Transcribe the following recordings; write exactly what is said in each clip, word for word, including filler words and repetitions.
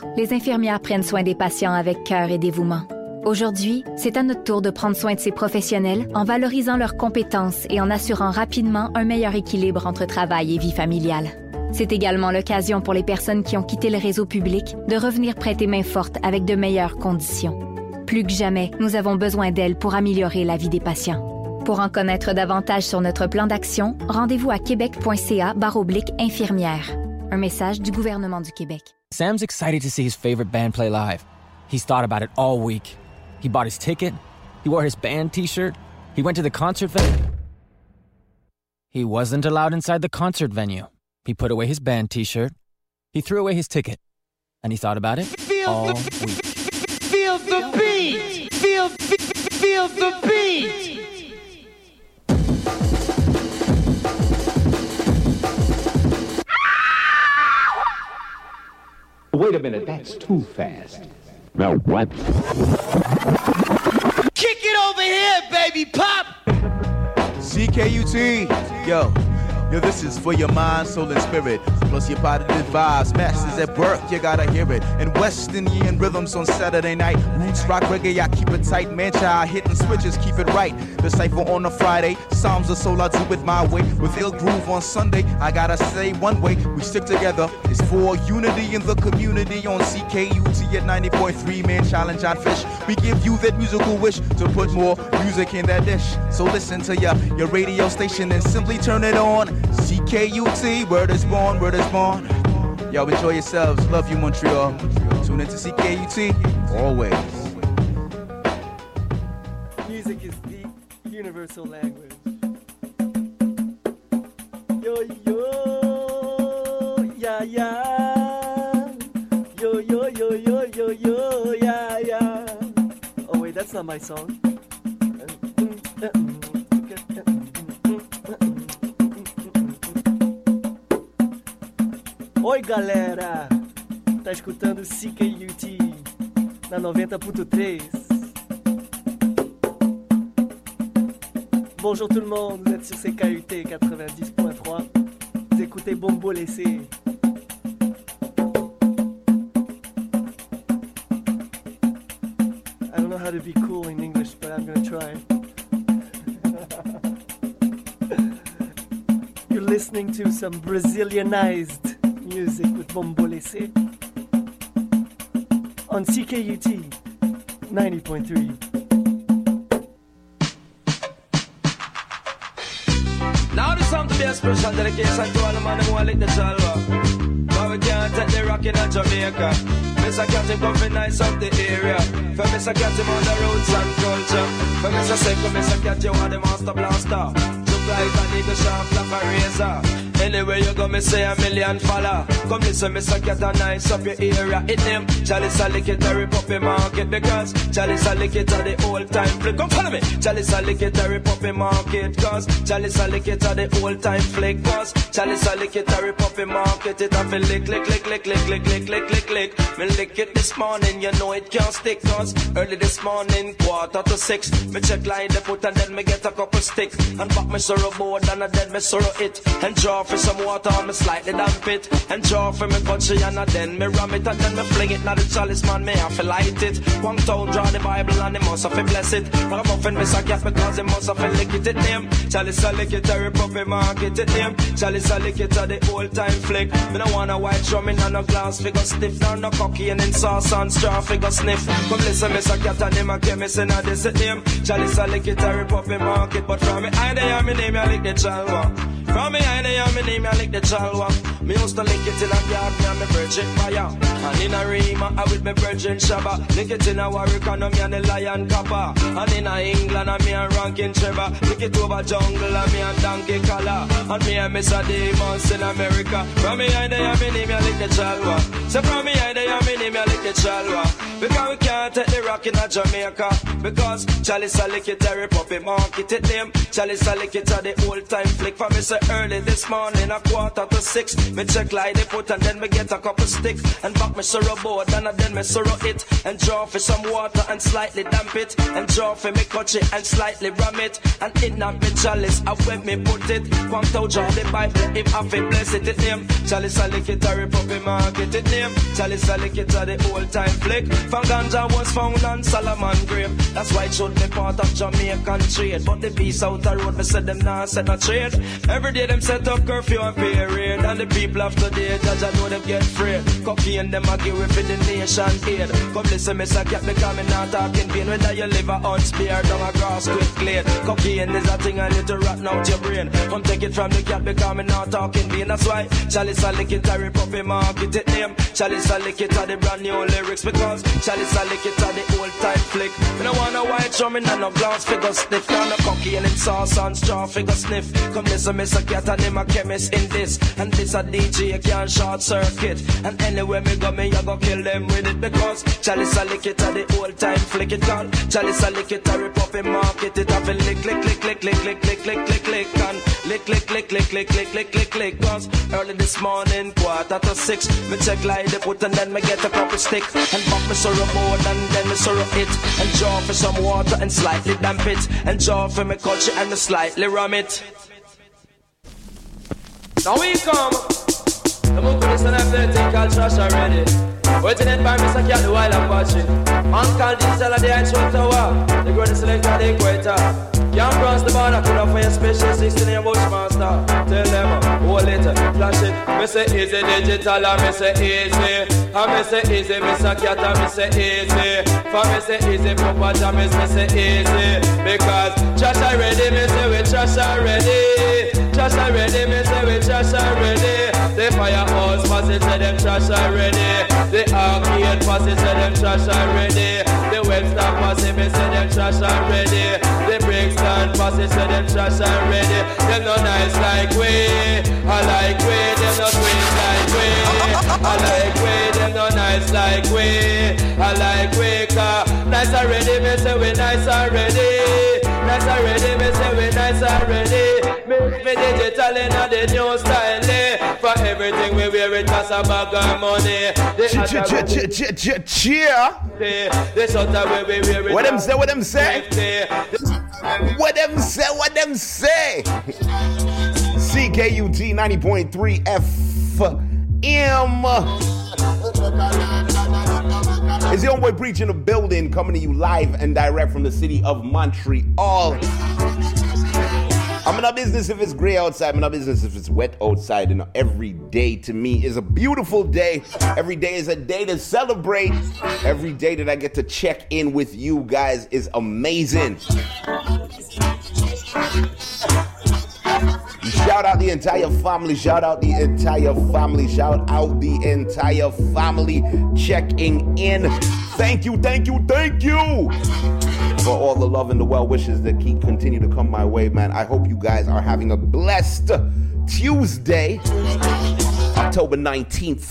les infirmières prennent soin des patients avec cœur et dévouement. Aujourd'hui, c'est à notre tour de prendre soin de ces professionnels en valorisant leurs compétences et en assurant rapidement un meilleur équilibre entre travail et vie familiale. C'est également l'occasion pour les personnes qui ont quitté le réseau public de revenir prêter main forte avec de meilleures conditions. Plus que jamais, nous avons besoin d'elles pour améliorer la vie des patients. Pour en connaître davantage sur notre plan d'action, rendez-vous à québec.ca barre oblique infirmière. Un message du gouvernement du Québec. Sam's excited to see his favorite band play live. He's thought about it all week. He bought his ticket. He wore his band t-shirt. He went to the concert venue. He wasn't allowed inside the concert venue. He put away his band t-shirt. He threw away his ticket. And he thought about it feel all the, week. Feel the beat! Feel, feel the beat! Wait a minute, that's too fast. No, what? Kick it over here, baby pop! C K U T, yo. Yo, this is for your mind, soul, and spirit. Plus your positive vibes. Masters at work, you gotta hear it. And West Indian rhythms on Saturday night. Roots, rock, reggae, I keep it tight. Man, child, hitting switches, keep it right. The cypher on a Friday. Psalms of soul, I do it my way. With ill groove on Sunday, I gotta say one way. We stick together. It's for unity in the community on C K U T at ninety point three. Man, challenge on fish. We give you that musical wish to put more music in that dish. So listen to your, your radio station and simply turn it on. C K U T, word is born, word is born. Y'all enjoy yourselves. Love you, Montreal. Tune into C K U T always. Music is the universal language. Yo, yo, yeah, yeah. Yo, yo, yo, yo, yo, yo, yeah, yeah. Oh, wait, that's not my song. Oi galera, tá escutando C K U T na noventa ponto três. Bonjour tout le monde, vous êtes sur C K U T quatre-vingt-dix point trois. Vous écoutez Bombo Laissé. I don't know how to be cool in English, but I'm gonna try. You're listening to some Brazilianized music with Bombo Laissé on C K U T ninety point three. Now this song to be a special dedication to all the man who want to lick the chalwa. But we can't take the rock in Jamaica. Mister Captain come for nice up the area. For Mister Captain on the roots and culture. For Mister Seiko, Mister Cat, you want the master blaster. Look like an eagle sharp like a razor. Anywhere you go, me say a million follow. Come listen, Mister Cat, and nice up your area. It name Chalice a lick it a rip up your market. Because Chalice a lick it a the old time flick. Come follow me. Chalice a lick it a rip up your market. Cause Chalice a lick it a the old time flick. Cause Chalice a lick it a rip up your market. It a feel lick, lick, lick, lick, lick, lick, lick, lick, lick, lick. Me lick it this morning, you know it can't stick. Cause early this morning, quarter to six, me check line the foot and then me get a couple stick. And back me sorrow board and then me sorrow it. And draw for some water on me slightly damp it. And draw for me country and then me ram it. And then me fling it. Now the chalice man me have to light it. One town draw the Bible and they must have to bless it. But I'm often miss a cat because they must have to lick it. It name Chalice a lick it a rip up a market. It name Chalice a lick it a the old time flick. Me no want a white drum in and a glass figure stiff. Now no cocky and in sauce and straw figure sniff. Come listen miss a cat and him a chemist in a this it name Chalice a lick it a rip up a market. But from me I they am me name I lick the chalwa. From me I they am me name I lick the chalwa. Me used to lick it in a yard me and me virgin fire. And in a Rima I with me virgin Shabba. Lick it in a Warwick and me and the Lion Kappa. And in a England and me and Rankin Trevor. Lick it over jungle and me and Donkey Collar. And me and Mister Demons in America. From me I they am me name I lick the chalwa. So from me I they am me name I lick the chalwa. Because we can't take the rock in a Jamaica. Because Chalice a lick it a rip up a market it name. Chalice a lick it a the old time flick. For me say early this morning, a quarter to six. Me check like they put and then me get a couple stick. And back me sorrow board and then me sorrow it. And draw for some water and slightly damp it. And draw for me coach it and slightly ram it. And in that me chalice, I when me put it. Quant out draw the Bible, if I feel bless it, it name. Chalice I lick it, I rip up in market, it name. Chalice I lick it, a the old time flick. From ganja was found on Solomon grave. That's why it should be part of Jamaican trade. But the peace out the road, me said them nah set no trade. Every day them set up curfew and period. And the people of today, judge I know them get free. Cocaine them a give for the nation aid. Come listen, Mister Cat, because me not talking pain. Whether you live a unspear down a grass quick glade. Cocaine is a thing I need to rotten out your brain. Come take it from the cat, because me not talking pain. That's why Chalice I lick it, I rip up in market it name. Chalice I lick it, are the brand new lyrics. Because Chalice I lick it, are the old time flick. Me no want no white drumming and no glass figure sniff. Down the cocaine in sauce and straw figure sniff. Come listen, Mister Cat, and him a chemist in this. And this a D J can short circuit. And anywhere me go, me I go kill them with it. Because Chalice I lick it, are the old time flick it called. Chalice I lick it, I rip up and market it. I feel lick, lick, lick, lick, lick, lick, lick, lick, lick, lick. And lick, lick, lick, lick, lick, lick, lick, lick, lick. Cause early this morning, quarter to six, me check like they put and then me get a couple stick. And pop me sorrow board and then me sorrow it. And draw for some water and slightly damp it. And draw for me culture and me slightly rum it. Now we come. The book of this and I've been taking called trash already. Waiting in by Mister Cat while I'm watching. Uncle Diesel at the Einstein Tower. The greatest selector at the equator. Can't cross the border, put up for your special sixteen year Bushmaster. Tell them, hold it, flash it. Me say easy digital, and me say easy. And me say easy, Mister Cat, and me say easy. For me say easy, Papa Jamis, me say easy. Because trash already, me say we trash already. Trash already, me say we trash already. The firehouse passes say them trash already. The arcade passes say them trash already. The Webster passes me say them trash already. The Brixton passes say them trash already. Them no nice like we, I like we. Them no sweet like we, I like we. Them no nice like we, I like we. Cause nice already, me say we nice already. Nice already, me say we nice already. Make me digital in the new style. For everything we wear it as a bag of money. What them say, what them say? What them say, what them say? C K U T ninety point three F M. It's the Homeboy Preach in the building, coming to you live and direct from the city of Montreal. I'm in a business if it's gray outside. I'm in a business if it's wet outside. And every day to me is a beautiful day. Every day is a day to celebrate. Every day that I get to check in with you guys is amazing. Shout out the entire family. Shout out the entire family. Shout out the entire family checking in. Thank you, thank you, thank you for all the love and the well wishes that keep continue to come my way, man. I hope you guys are having a blessed Tuesday, October nineteenth.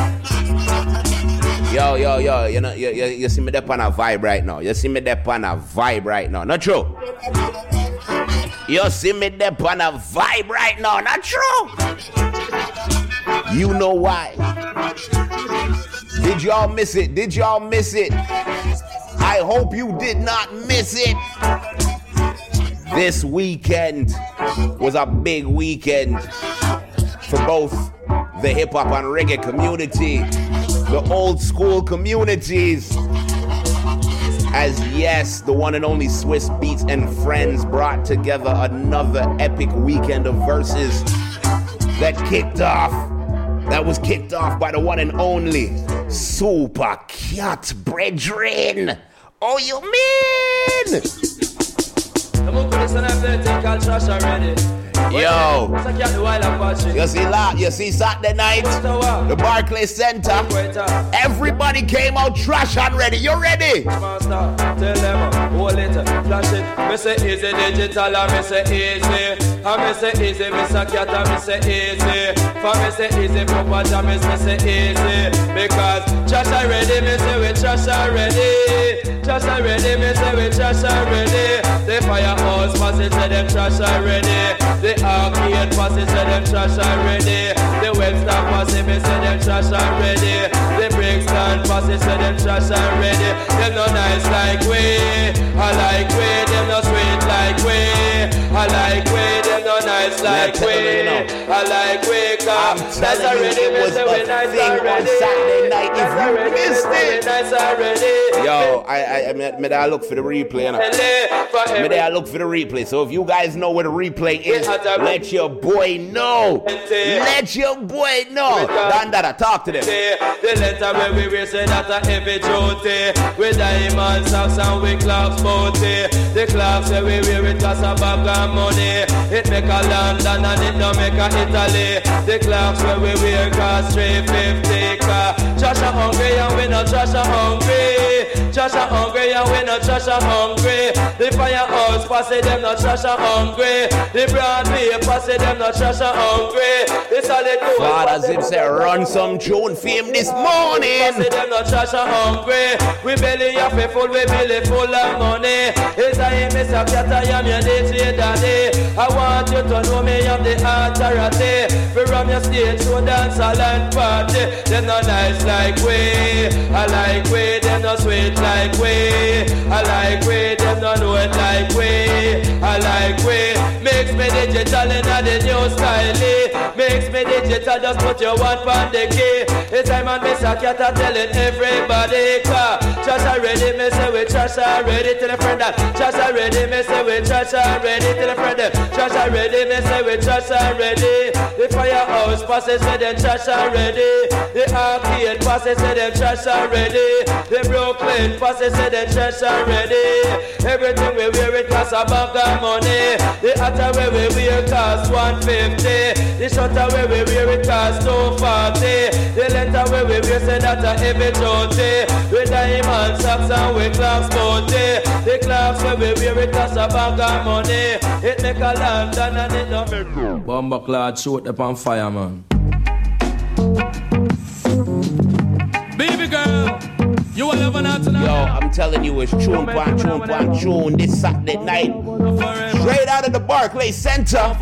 Yo, yo, yo, you know, you, you, you see me there on a vibe right now. You see me there on a vibe right now. Not true? You see me there on a vibe right now. Not true? You know why? Did y'all miss it? Did y'all miss it? I hope you did not miss it. This weekend was a big weekend for both the hip-hop and reggae community, the old school communities. As yes, the one and only Swiss Beats and Friends brought together another epic weekend of verses that kicked off, that was kicked off by the one and only Super Cat Brethren. Oh, you mean? Yo, you see that? You see Saturday night, the Barclays Center. Everybody came out trash and ready. You ready? hold it, flash it. Me say easy digital, and me say easy. And me say easy, me say cat, and me say easy. For me say easy, Papa Jamis, me say easy. Because trash already, me say we trash already. Trash already, me say we trash already. The firehouse passage say them trash already. The arcade passage say them trash already. The Webster passage me say them trash already. The Brixton passage say them trash already. Them no nice like we, I like we. Them no sweet like we, I like we. Them no nice like we, I like we. Cause that's already me say we nice already. Saturday night if you missed it. Nice already. Yo, I I I me I look for the replay. Me I look for the replay. So if you guys know where the replay is, let your boy know. Let your boy know. Dandada, talk to them. The letter where we will say that a heavy duty. With diamond socks and with clocks booty. The clocks where we wear it cost a bag of money. It make a London and it don't make a Italy. The clocks where we wear cost three fifty. Trash a hungry and we no trash a hungry. Trash a hungry and we no trash a hungry. The firehouse pass it them no trash a hungry. The Broadway pass it them no trash a hungry. The solid gold Father Zip say run some tune fame this morning. Pass it them no trash a hungry. We belly up full, we belly full of money. It's a miss a cat I am your day daddy. I want you to know me I'm the authority. We run your stage so dance a land party. Them no nice like we, I like we. Them no sweet like we, I like we. Them no know it like we, I like we. Mix me digital in a the new style. Mix me digital, just put your one on the key. It's time and Miss a cat telling everybody. Trash already, me say we trash already. Tell a friend that trash already, me say we trash already. Tell a friend that trash already, me say we trash already. The firehouse passes say them trash already. The arcade passes say them trash already. The Brooklyn passes say them trash already. Everything we wear it costs a bag of money. The hatter where we wear costs one fifty. The shutter where we wear it costs two forty. The letter where we wear say that a heavy duty. With diamond socks and with clocks booty. The clocks where we wear it costs a bag of money. It make a London and it don't make Bomber cloud shoot up on fire, man. Baby girl, you will never not tonight. Yo, I'm telling you, it's tune, pan, tune, pan, tune this Saturday night. Straight out of the Barclays Center.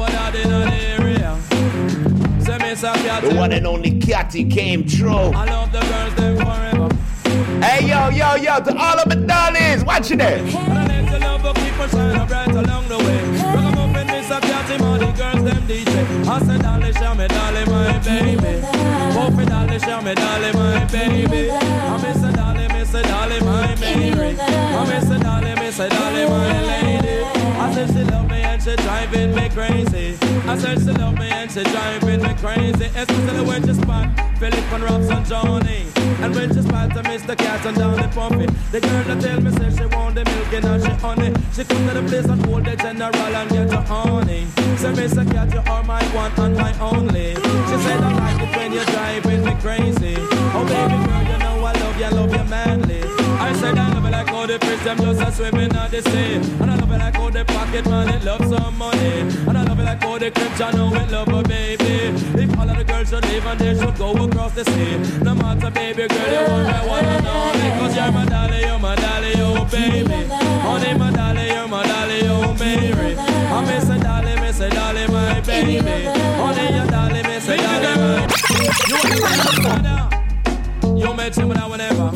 The one and only Catty came true. I love the girls, them forever. Hey, yo, yo, yo, to all of my darlings, watching it. And I like to love the people shine bright along the way. Rock 'em up in this a Catty, all the girls, them D J. I said, darling, show me, darling, my baby. Oh, me, darling, show me, darling, my baby. I miss a darling, miss a darling, my Mary. I miss a darling, miss a darling, my lady. I said she love me and she driving me crazy. I said she love me and she driving me crazy. Especially when she spot Philip and Robs and Johnny. And when she spot to Mister Cat and down the pumpy. The girl that tell me say she want the milk and now she honey. She come to the place and hold the general and get her honey. Say Mister Cat, you are my one and my only. She said I like it when you're driving me crazy. Oh baby girl, you know I love you, I love you manly. I said I love it like all the fish, them just a swimming on the sea. And I love it like all the pocket money, love some money. And I love it like all the crips, I know it love a baby. If all of the girls should leave and they should go across the sea. No matter baby girl, you want my one and only. Cause you're my dolly, you're my dolly, oh baby. Honey, my dolly, you're my dolly, oh Mary. I miss a dolly, miss a dolly, my baby. Honey, your dolly, miss a dolly, my you want to you met him without whenever.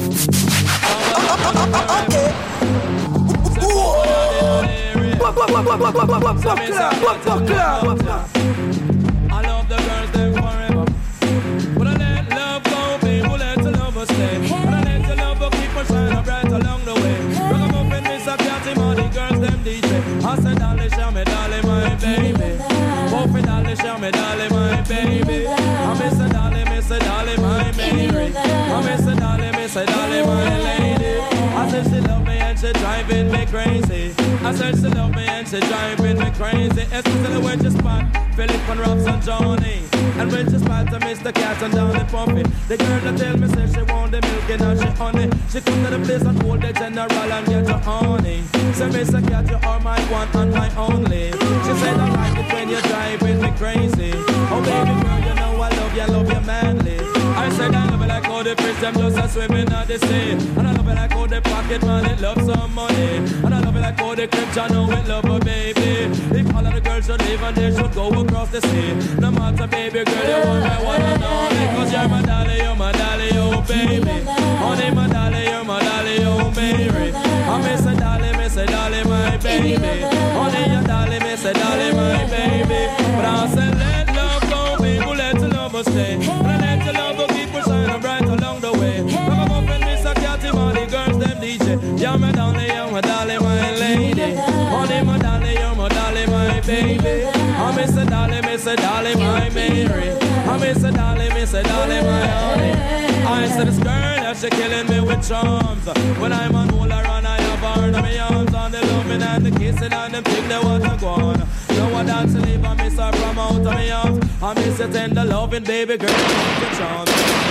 I love the girls, them forever. But I let love go, baby, let the love stay. But I let the love keep on shining bright along the way. Rock 'em up in this up, Catty, all the girls, them D J. I said, darling, show me, darling, my baby. Both me, darling, show me, darling, my baby. I miss a darling, miss a darling, my Mary. I miss a darling, miss a darling, my lady. I said she love me and she driving me crazy. I said she love me and she driving me crazy, especially when you spot Philip and Robs and Johnny. And when she spot to Mister Cat and down the puppy, the girl that tell me say she want the milk and not she honey. She come to the place and hold the general and get your honey. Say Mister Cat, you are my one and my only. She said I like it when you're driving me crazy. Oh baby girl, you know I love you, I love you manly. I said I love it like how the fish them just a swimming at the sea. And I love it like how the pocket man it love some money. And I love it like how the crips I know it love a baby. If all of the girls should live and they should go across the sea. No matter baby girl, you want me one and only. Cause you're my dolly, you're my dolly, oh baby. Honey my dolly, you're my dolly, oh Mary. I miss a dolly, miss a dolly, my baby. Honey your dolly, miss a dolly, my baby. But I said let love go, people, let the love stay. And I let the love go keep shining bright along the way. Come up and miss a cat, all the girls, them D J. You're my dolly, you're my dolly, my lady. Honey my dolly, you're my dolly, my baby. I miss a dolly, miss a dolly, my Mary. I miss a dolly, miss a dolly, my honey. I said this girl that she killing me with charms. When I'm on all around, I have her in my arms. On the loving and the kissing and them thing they want to go on. No one dance to leave, I miss her from out of my arms. I miss her tender loving, baby girl, the charms.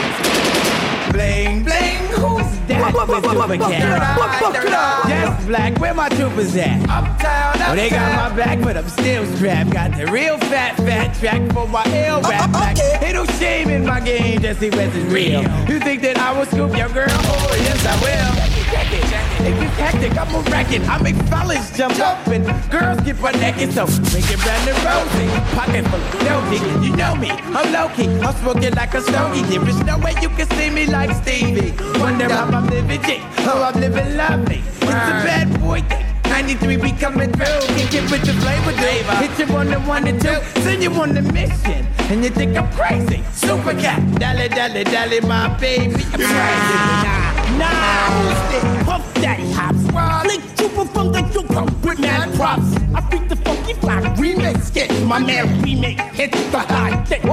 Bling, bling, who's that? With Super Cat. Yes, Black, where my troopers at? Uptown, uptown. Oh, they got my back, but I'm still strapped. Got the real fat, fat track for my ill rap back. Ain't no shame in my game, just see what's real. You think that I will scoop your girl? Oh, yes, I will. Check it, check it. If you tactic, I'm a racket. I make fellas jump up and girls get butt naked. So make it brand new rosy. Pocket full of dozy. You know me, I'm low key. I'm smoking like a stogie. There is no way you can see me like Stevie. Wonder how I'm living, G. How I'm living lovely. It's a bad boy thing. ninety-three be coming through. Kick it with the flavor, dude. Hit you on the one and two. Send you on the mission. And you think I'm crazy. Super Cat. Dally, dally, dally, my baby. I'm crazy. Nah, nah. Who's this? Puff Daddy Hops. Link Trooper from the Trooper with mad props. I freak the funky fly remix. Get my man remake. Hit the hot thing.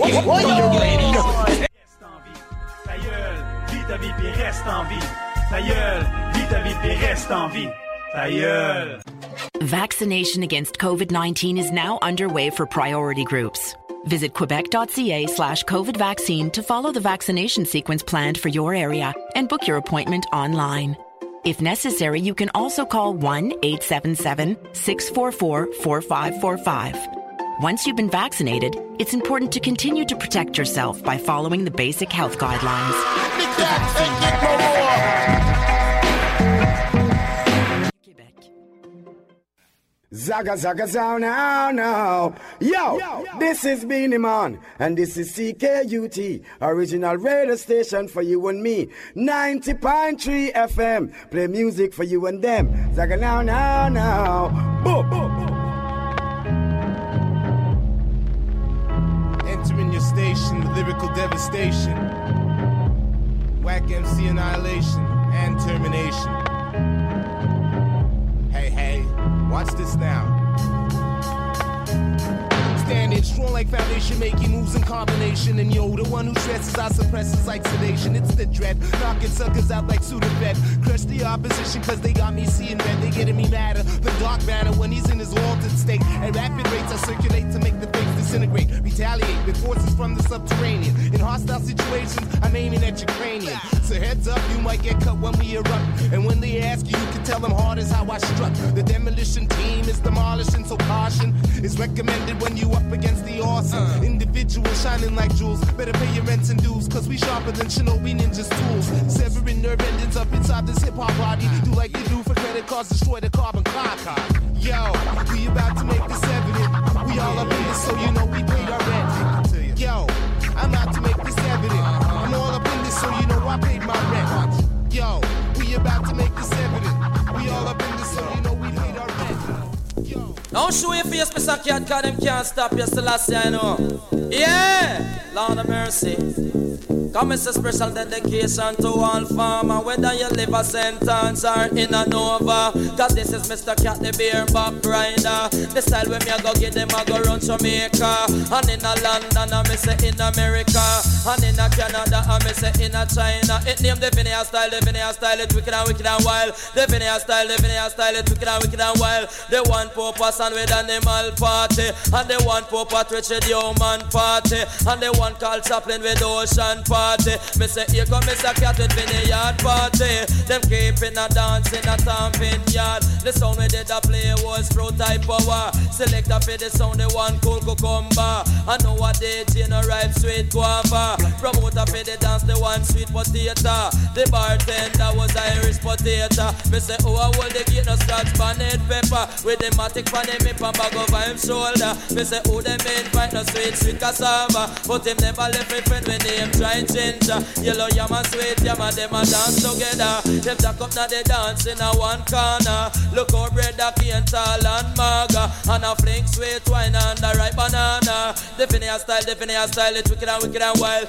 Ta gueule, vis ta vie puis reste en vie. Ta gueule, vis ta vie puis reste en vie. Ta gueule. Vaccination against COVID nineteen is now underway for priority groups. Visit quebec.ca slash COVID vaccine to follow the vaccination sequence planned for your area and book your appointment online. If necessary, you can also call one eight seven seven, six four four, four five four five. Once you've been vaccinated, it's important to continue to protect yourself by following the basic health guidelines. Zaga zaga zow now now. Yo, yo, this is Beanie Man, and this is C K U T, original radio station for you and me. ninety point three F M, play music for you and them. Zaga now now now. Boom, boom, boom. Entering your station with lyrical devastation, whack M C annihilation and termination. Hey, hey, watch this now. Standing strong like foundation, making moves in combination. And yo, the one who stresses out suppresses like sedation. It's the dread, knocking suckers out like Sudafed. Crush the opposition cause they got me seeing red. They getting me madder, the dark matter when he's in his altered state. At rapid rates I circulate to make the fakes disintegrate. Retaliate with forces from the subterranean. In hostile situations, I'm aiming at your cranium. So heads up, you might get cut when we erupt. And when they ask you, you can tell them hard is how I struck. The demolition team is demolishing, so caution is recommended when you up against the awesome uh. individual shining like jewels. Better pay your rents and dues, cause we sharper than Shinobi Ninja's tools. Severing nerve endings up inside this hip-hop body. Do like you do for credit cards, destroy the carbon copy. Yo, we about to make this evident. We all up in this, so you know we paid our rent. Yo, I'm out to make this evident. I'm all up in this, so you know I paid my rent. Yo, we about to make this evident. We all up in this, so you know we paid our rent. Yo. Don't show your face, Mister Cat, cause them can't stop you, still I say I know. Yeah, Lord of mercy. Come it's a special dedication to all farmer, whether you live a sentence or in a Nova. Cause this is Mister Cat, the beer back rider. The style when me a go get them, I go run Jamaica. And in a London, I me say in America. And in a Canada, and me say in a China. It name the Vinaya style, the Vinaya style, it wicked and wicked and wild. The Vinaya style, the Vinaya style, it wicked and wicked and wild. The one poor person with animal party, and the one poor part with the human party, and the one called Chaplin with ocean party. Me say here come Mister Cat with Vineyard party. Them keeping a dance in a tamping yard. The sound we did a play was fruit type power. Select a for the sound, the one cool cucumber. I know what they J no ripe sweet guava. Promoter for the dance, the one sweet potato. The bartender was Irish potato. Me say oh I hold the gate no scratch bonnet pepper. With the matic pan him hip and bag over him shoulder. Me say oh them invite no sweet sweet cassava. But him never left me friend when him try ginger. Yellow yam and sweet yam and them a dance together. Them jack up now they dance in a one corner. Look how bread a cane tall and maga. And a fling sweet wine and the ripe banana. The Vinaya style, the Vinaya style, it's wicked and wicked and wild.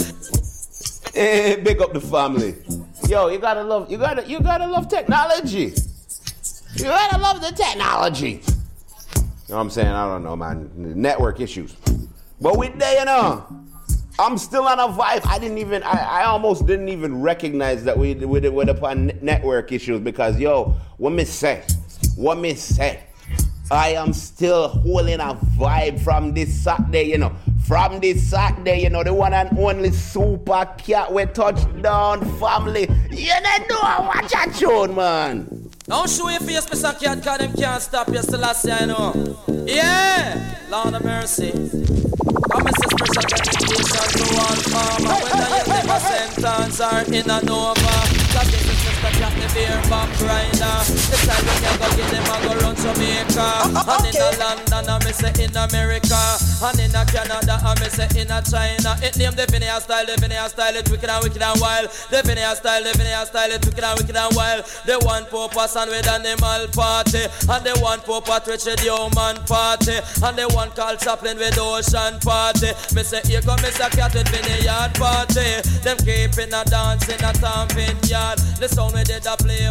Hey, big up the family. Yo, you gotta love, you gotta, you gotta love technology. You gotta love the technology. You know what I'm saying? I don't know, man. Network issues. But we there, you know. I'm still on a vibe. I didn't even, I, I almost didn't even recognize that we we were upon network issues because, yo, what me say? What me say? I am still holding a vibe from this Saturday, you know. From this Saturday, you know, the one and only Super Cat with Touchdown family. You don't know what you tune, man. Don't show your face, Mister Cat, cause them can't stop you still last year, you know. Yeah, Lord of mercy. I'm a special dedication to all farmer. Whether you live a sentence or in a Nova. Cause this is Mister Cat, the beer back rider. The time when you go get them, I go run Jamaica. And in a London, I miss it in America. And in a Canada, I miss it in a China. It name the Vinaya style, the Vinaya style, it's wicked and wicked and wild. The Vinaya style, the Vinaya style, it's wicked and wicked and wild. The one poor person with animal party. And the one poor part with the human party. And the one called Chaplin with ocean party. Me say here come Mister Cat with Vineyard party. Them keeping a dance in a tamping yard. The sound we did a play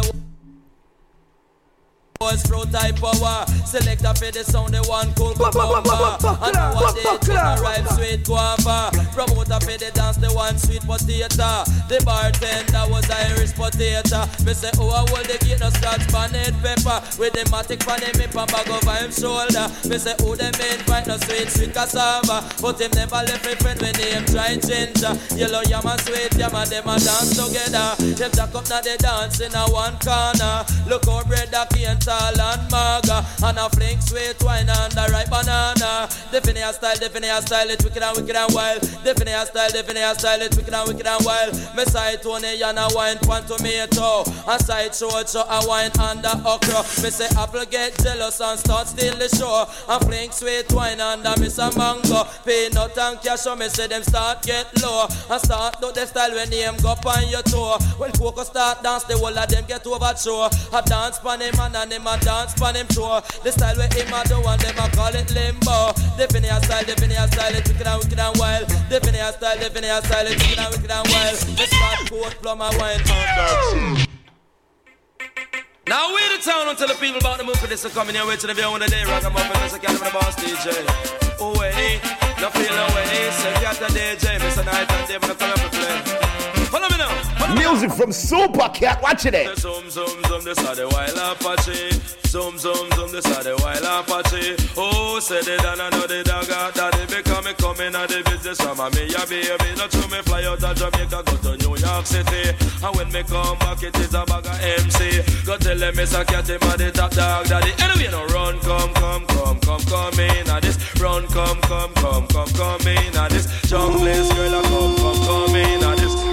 was fruit type power. Select a for the sound, the one cool cucumber. And now what they J no ripe sweet guava. Promoter for the dance, the one sweet potato. The bartender was Irish potato. Me say oh I hold the gate no scratch bonnet pepper. With the matic pan him hip and bag over him shoulder. Me say oh them invite no sweet sweet cassava. But him never left me friend when him try ginger. Yellow yam and sweet yam and them a dance together. Them jack up now they dance in a one corner. Look how bread a cane and maga. And a fling sweet wine and a ripe banana. The Vinaya style, the Vinaya style, it's wicked and wicked and wild. The Vinaya style, the Vinaya style, it's wicked and wicked and wild. Me side Tony and a wine pan tomato. And side show so a wine and a okra. Me say apple get jealous and start steal the show. And fling sweet wine and a miss a mango. Peanut and cashew, me say them start get low. And start do the style when him go on your toe. When focus start dance, the whole of them get over show. A dance pan him and him a dance pan him show. The style where him a do and them a call it limbo. The Vinaya style, the Vinaya style, it's wicked and wicked and wild. The Vinaya style, the Vinaya style, it's wicked and wicked and wild. The smart coat plum a wine under. Now we the town until the people about the move for this are coming your way to the view on the day. Rock 'em up and there's a cat with the boss D J. Oh wait, no feel away. Say cat and D J, Mister Night and Day, but come up and play. Follow me now. Follow Music me now. from Super Cat, watch it. Zoom, zoom, zoom, this are the wild Apache. Zoom, zoom, zoom, this are the wild Apache. Oh, say they done another dagger. Daddy become me coming at the business from a me, ya baby. Not to me fly out of Jamaica, go to New York City. And when me come back, it is a bag of M C. Go tell them Mister Cat, him a the top dog, daddy. Anyway, no run, come, come, come, come, come in at this. Run, come, come, come, come, come in at this. Junglist girl, come, come, come in at this.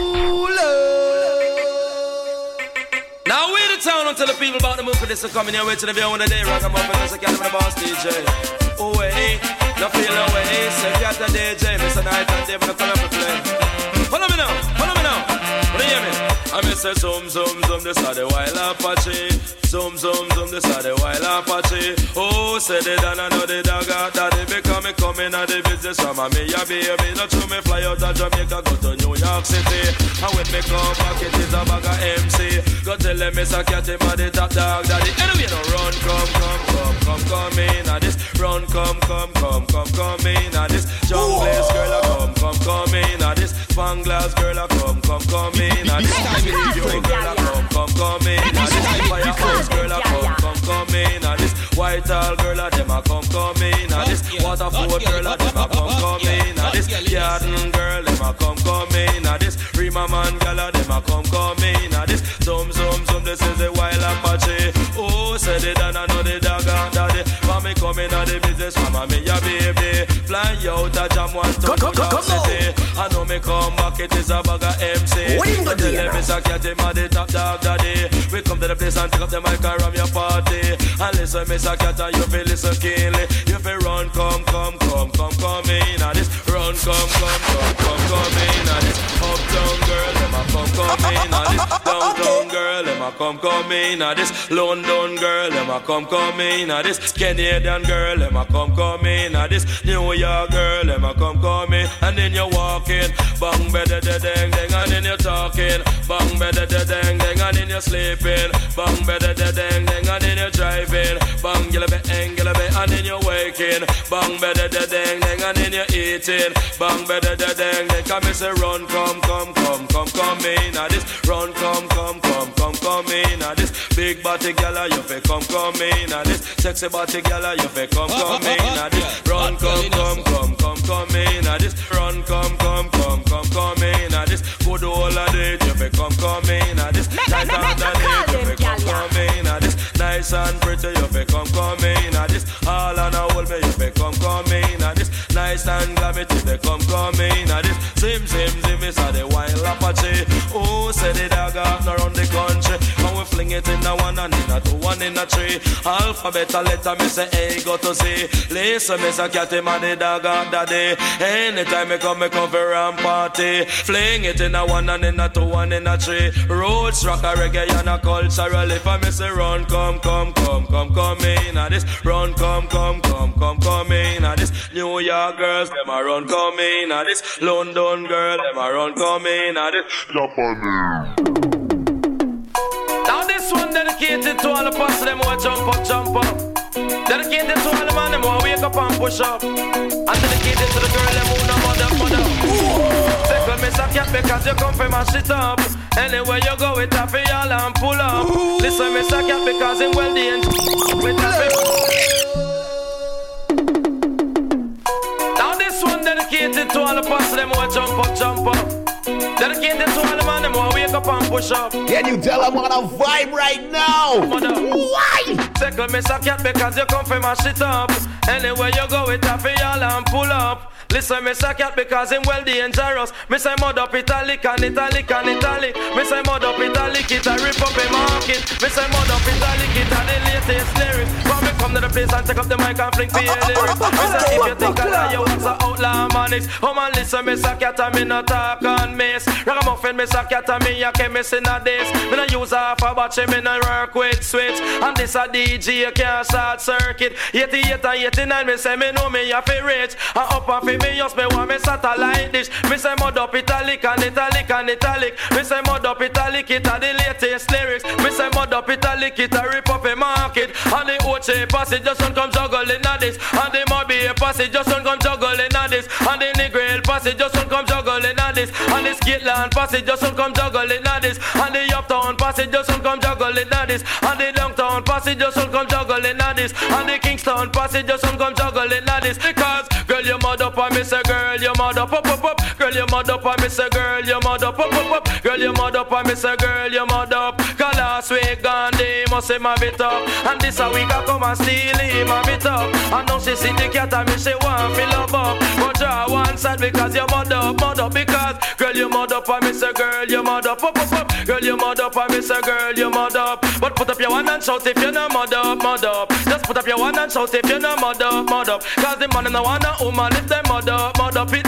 Now we the town until the people about the move for this are coming your way to the view on the day. Rock 'em up and there's a cat with the boss D J. Oh wait, no feel away. Say cat and D J, Mister Night and Day, but come up and play. Follow me now, follow me now. What do you hear me? I miss say zoom, zoom, zoom, this are the wild Apache. Zoom, zoom, zoom, this are the wild Apache. Oh, say they done, I know they dog out daddy. Because me coming at the business from a me, ya baby. Not true, me fly out of Jamaica, go to New York City. And when me come back, it is a bag of M C. Go tell them it's a cat, him a the top dog daddy. Anyway, no run, come, come, come, come, come in at this. Run, come, come, come, come, come in at this. Junglist girl, I come, come, come in at this. Spanglass girl, I come, come, come in at this. Video girl, I come, come, come in at this. Firehouse girl, I come, come, come in at this. Whitehall girl, I them a come, come in at this. Waterford girl, I them a come, come in at this. Yarden girl, them a come, come in at this. Rima man girl, I them a come, come in at this. Zoom, zoom, zoom, this is the wild Apache. Oh, say they done, I know they dog and daddy. For me coming at the business, mama me ya baby. Fly out a jam one to New York City. I know me come back, it is a bag of M C. But tell them it's a cat, him a the top dog daddy. We come to the place and take up the mic and ram your party. And listen, Miss a cat, and you feel listen keenly. You feel run, come, come, come, come, come in at this. Run, come, come, come, come, come in at this. Uptown girl, them a come, come in at this. Downtown girl, them a come, come in at this. London girl, them a come, come in at this. Canadian girl, them a come, come in at this. New York girl, them a come, come in. And then you walking, bang, better, da, dang, dang. And then you talking, bang, better, da, dang, dang. And then you sleeping, bang, better, da, dang, dang. And then you driving, bang, gilla bit, angela bit. And then you waking, bang, better, da, dang, dang. And then you eating, bang, better, da, dang, dang. Come and say run, come, come, come, come, come in at this. Run, come, come, come, come, come in at this. Big body gala, you fi come, come in at this. Sexy body gala, you fi come, come in at this. Run, come, come, come, come, come in at this. Run, come, come, come, come, come in at this. Good old day, you fi come, come in at this. Night and day, you fi come, come in at this. Nice and pretty, you fi come, come in at this. All on a hold me, you fi come, come in at this. Nice and gravity, they come, come in at this. Sim, sim, sim, it's a the wild Apache. Oh, say the dog out around the country. And we fling it in a one and in a two, one in a three. Alphabet a letter, me say A, go to C. Listen, me say cat him and the dog out daddy. Anytime me come, me come for ram party. Fling it in a one and in a two, one in a three. Roots, rock, a reggae and a cultural. If I me say run, come, come, come, come, come in at this. Run, come, come, come, come, come in at this. New York girls, them a run, come in at this. London girl, them a run, come in at this. Jump on me. Now this one dedicated to all the past them who jump up, jump up. Dedicated to all the man them who wake up and push up. And dedicated to the girl them who no mother, mother. Tickle me suck cat because you come from my shit up. Anywhere you go with a for y'all and pull up. Listen me suck cat because him wealthy and with a now this one dedicated to all the past them who jump up, jump up. Dedicated to all the man them who wake up and push up. Can you tell I'm on a vibe right now? Why? Tickle me suck cat because you come from my shit up. Anywhere you go with a for y'all and pull up. Listen, me say cat because him well dangerous. Me say mud up italic and italic and italic. Me say mud up italic, it a rip up a market. Me say mud up italic, it a the latest lyrics. When me come to the place and take up the mic and fling for your lyrics. Me say if you think I lie, you was a outlaw manix. Oh man, listen, me say cat and me no talk and miss. Ragamuffin, me say cat and me a chemist in a this. Me no use half a batch, me no work with switch. And this a D J, you can't start circuit. eighty-eight and eighty-nine, me say me know me a fi rich. And up and fi me just me want me satellite dish. Me say mud up italic and italic and italic. Me say mud up italic, it a the latest lyrics. Me say mud up italic, it a rip up a market. And the Oche passage just don't come juggling at this. And the Mobby passage just don't come juggling at this. And the Negril passage just don't come juggling at this. And the Skitland passage just don't come juggling at this. And the Uptown passage just don't come juggling at this. And the Downtown passage just don't come juggling at this. And the Kingston passage just don't come juggling at this. Because girl you mud up and me say girl you mud up up up up. Girl you mud up and me say girl you mud up up up up. Girl you mud up and me say girl you mud up. Cause last week Gandhi must say my bit up. And this a week I come and steal him my bit up. And now she see the cat and me say one fill up up. But draw one side because you mud up, mud up. Because girl you mud up and me say girl you mud up up up up. Girl you mud up and me say girl you mud up. But put up your one and shout if you no mud up, mud up. Just put up your one and shout if you no mud up, mud up. Cause the man in the one and woman if they mud up, mud up it them.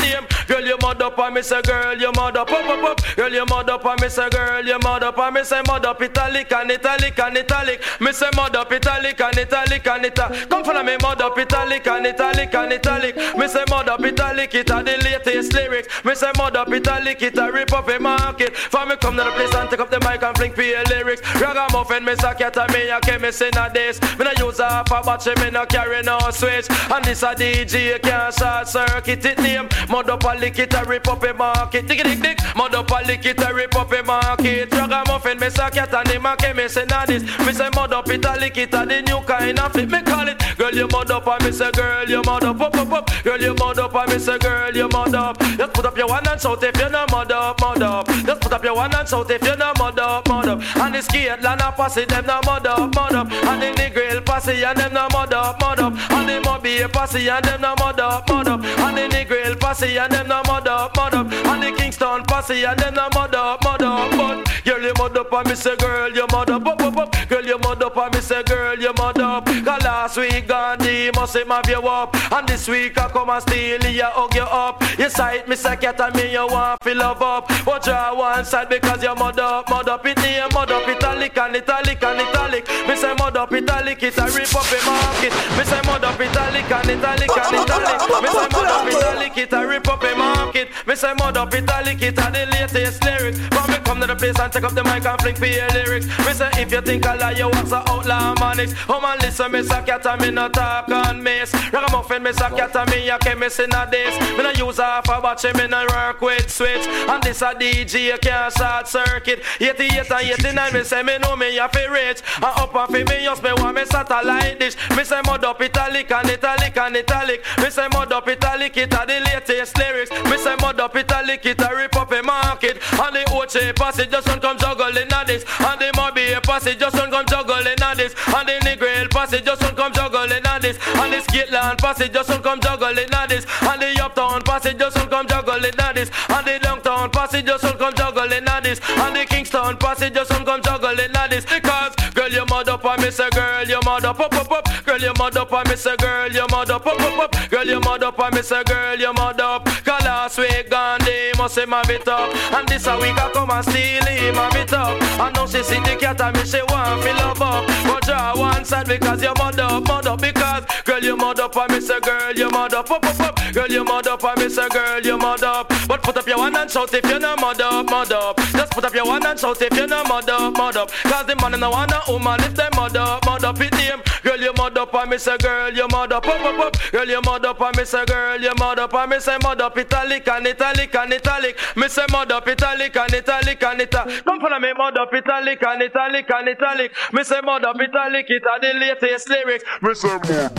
Girl, you mud up and me say girl, you mud up, up, up, up. Girl, you mud up and me say girl, you mud up and me say mud up italic and italic and italic. Me say mud up italic and italic and italic. Come follow me mud up italic and italic and italic. Me say mud up italic, it a the latest lyrics. Me say mud up italic, it a rip up a market. For me come to the place and take up the mic and fling for your lyrics. Ragamuffin, me say cat and me a chemist in a this. Me no use half a battery, me no carry no switch. And this a D J can't short circuit it name. Mud up a lick it a rip up a market. Dig dig dig. Mud up a lick it a rip up a market. Ragamuffin, me say cat and him a chemist in a this. Me say mud up it a lick it a the new kind of flip. Me call it girl you mud up and me say girl you mud up up up up. Girl you mud up and me say girl you mud up. Just put up your one and shout if you no mud up mud up. Just put up your one and shout if you no mud up mud up. And the skate land a pass it them no mud up mud up. And the Negril passy and them no mud up mud up. And the Mobile passy and them no mud up mud up. And the Negril passy and them no mud up mud up. And the Kingston passy and them no mud up mud up. But girl you mud up and me say girl you mud up up up up. Girl you mud up and me say girl you mud up. Cause last week Gandhi must him have you up. And this week I come and steal you, hug you up. You sight me say cat and me you want to love up. But draw one side because you mud up, mud up it name, mud up italic and italic and italic. Me say mud up italic, it a rip up a market. Me say mud up italic and italic and italic. Me say mud up italic, it a rip up a market. Me say mud up italic, it a the latest lyrics. When me come to the place and take up the mic and fling for your lyrics. Me say if you think I lie, you want to outlaw manics. Oh man, listen, me say cat and me no talk and miss. Ragamuffin, me say cat and me a chemist in a this. Me no use half a battery, me no work with switch. And this a D J can't short circuit. eighty-eight and eighty-nine, me say me know me a fi rich. And up and fi me just me want me satellite dish. Me say mud up italic and italic and italic. Me say mud up italic, it a the latest lyrics. Me say mud up italic, it a rip up a market. And the Oche passage just don't come juggling at this. And the Mobile passage just don't come juggling at this. And the Negril passage just don't come juggling at this. And the Skitland passage just don't come juggling at this. And the Uptown passage just don't come juggling at this. And the Downtown passage just don't come juggling at this. And the Kingston passage just don't come juggling at this. Because girl you mud up and me say girl you mud up up up up. Girl you mud up and me say girl you mud up up up up. Girl you mud up and me say girl you mud up. Cause last week Gandhi must him have it up. And this a week I come and steal him have it up. And now she see the cat and me she want feel love up. But draw one side because you mud up mud up. Because girl you mud up and me say girl you mud up up up up. Girl you mud up and me say girl you mud up. But put up your one and shout if you no mud up mud up. Just put up your one and shout if you no mud up mud up. Cause the man in the one and woman if they mud up mud up it name. Girl you mud up and me say girl you mud up up up up. Girl you mud up and me say girl you mud up and me say mud up italic and italic and italic. Me say mud up italic and italic and italic. Come follow me mud up italic and italic and italic. Me say mud up italic, it a the latest lyrics. Me say mud up.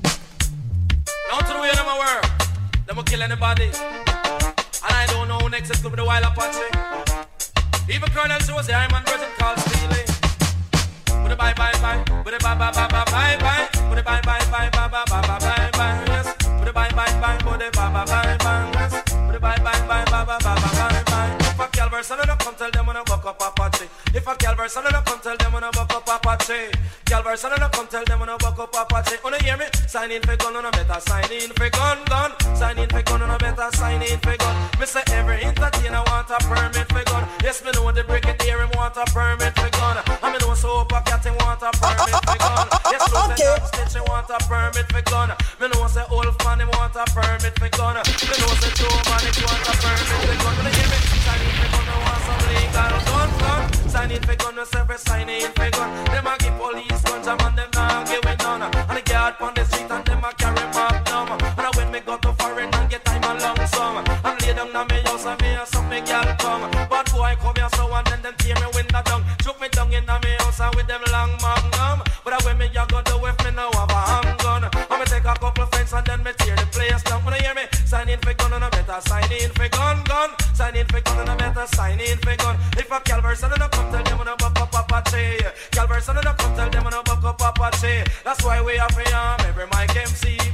Down to the way of my world. Them will kill anybody. And I don't know who next is to be the Wild Apache. Even Colonel shows the Iron Man version called Steely. Put it bye bye bye. Put it bye bye bye bye bye bye. Put it bye bye bye bye bye bye bye bye bye. Yes. Put it bye bye bye. Put it bye bye bye bye. Yes. Put it bye bye bye bye bye bye bye bye. If a Calvert son don't come tell them when I buck up Apache. If a Calvert son don't come tell them when I buck up Apache. Calvert son don't come tell them when I buck up Apache. Wanna hear me? Sign in for gun and I better sign in for gun gun. Sign in for gun and I better sign in for gun. Me say every entertainer want a permit for gun. Yes, me know the brigadier him want a permit for gun. And me know so up a cat him want a permit for gun. Yes, so okay. Stitch him want a permit for gun. Me know say Wolf man him want a permit for gun. Me know say Joe man him want a permit for gun. Wanna hear me? Sign in for gun, I want some legal gun gun. Sign in for gun, no say sign in for gun. Them a give police guns, and man them not give it none. And the guard on the street and them a carry magnum. And when me go to foreign and get time a long sum. And lay down on me house and me a suck me girl tongue. But boy come here so and then them tear me window down. Choke me down in me house and with them long magnum. But when me a go do if me now have a handgun. And me take a couple friends and then me tear the place down. Wanna hear me? Sign in for gun and I better sign in for gun gun. Sign in for gun and I better sign in for gun. If a Calvert son and I come tell them when I buck up Apache. Calvert son and I come tell them when I buck up Apache. That's why we have a arm every mic M C.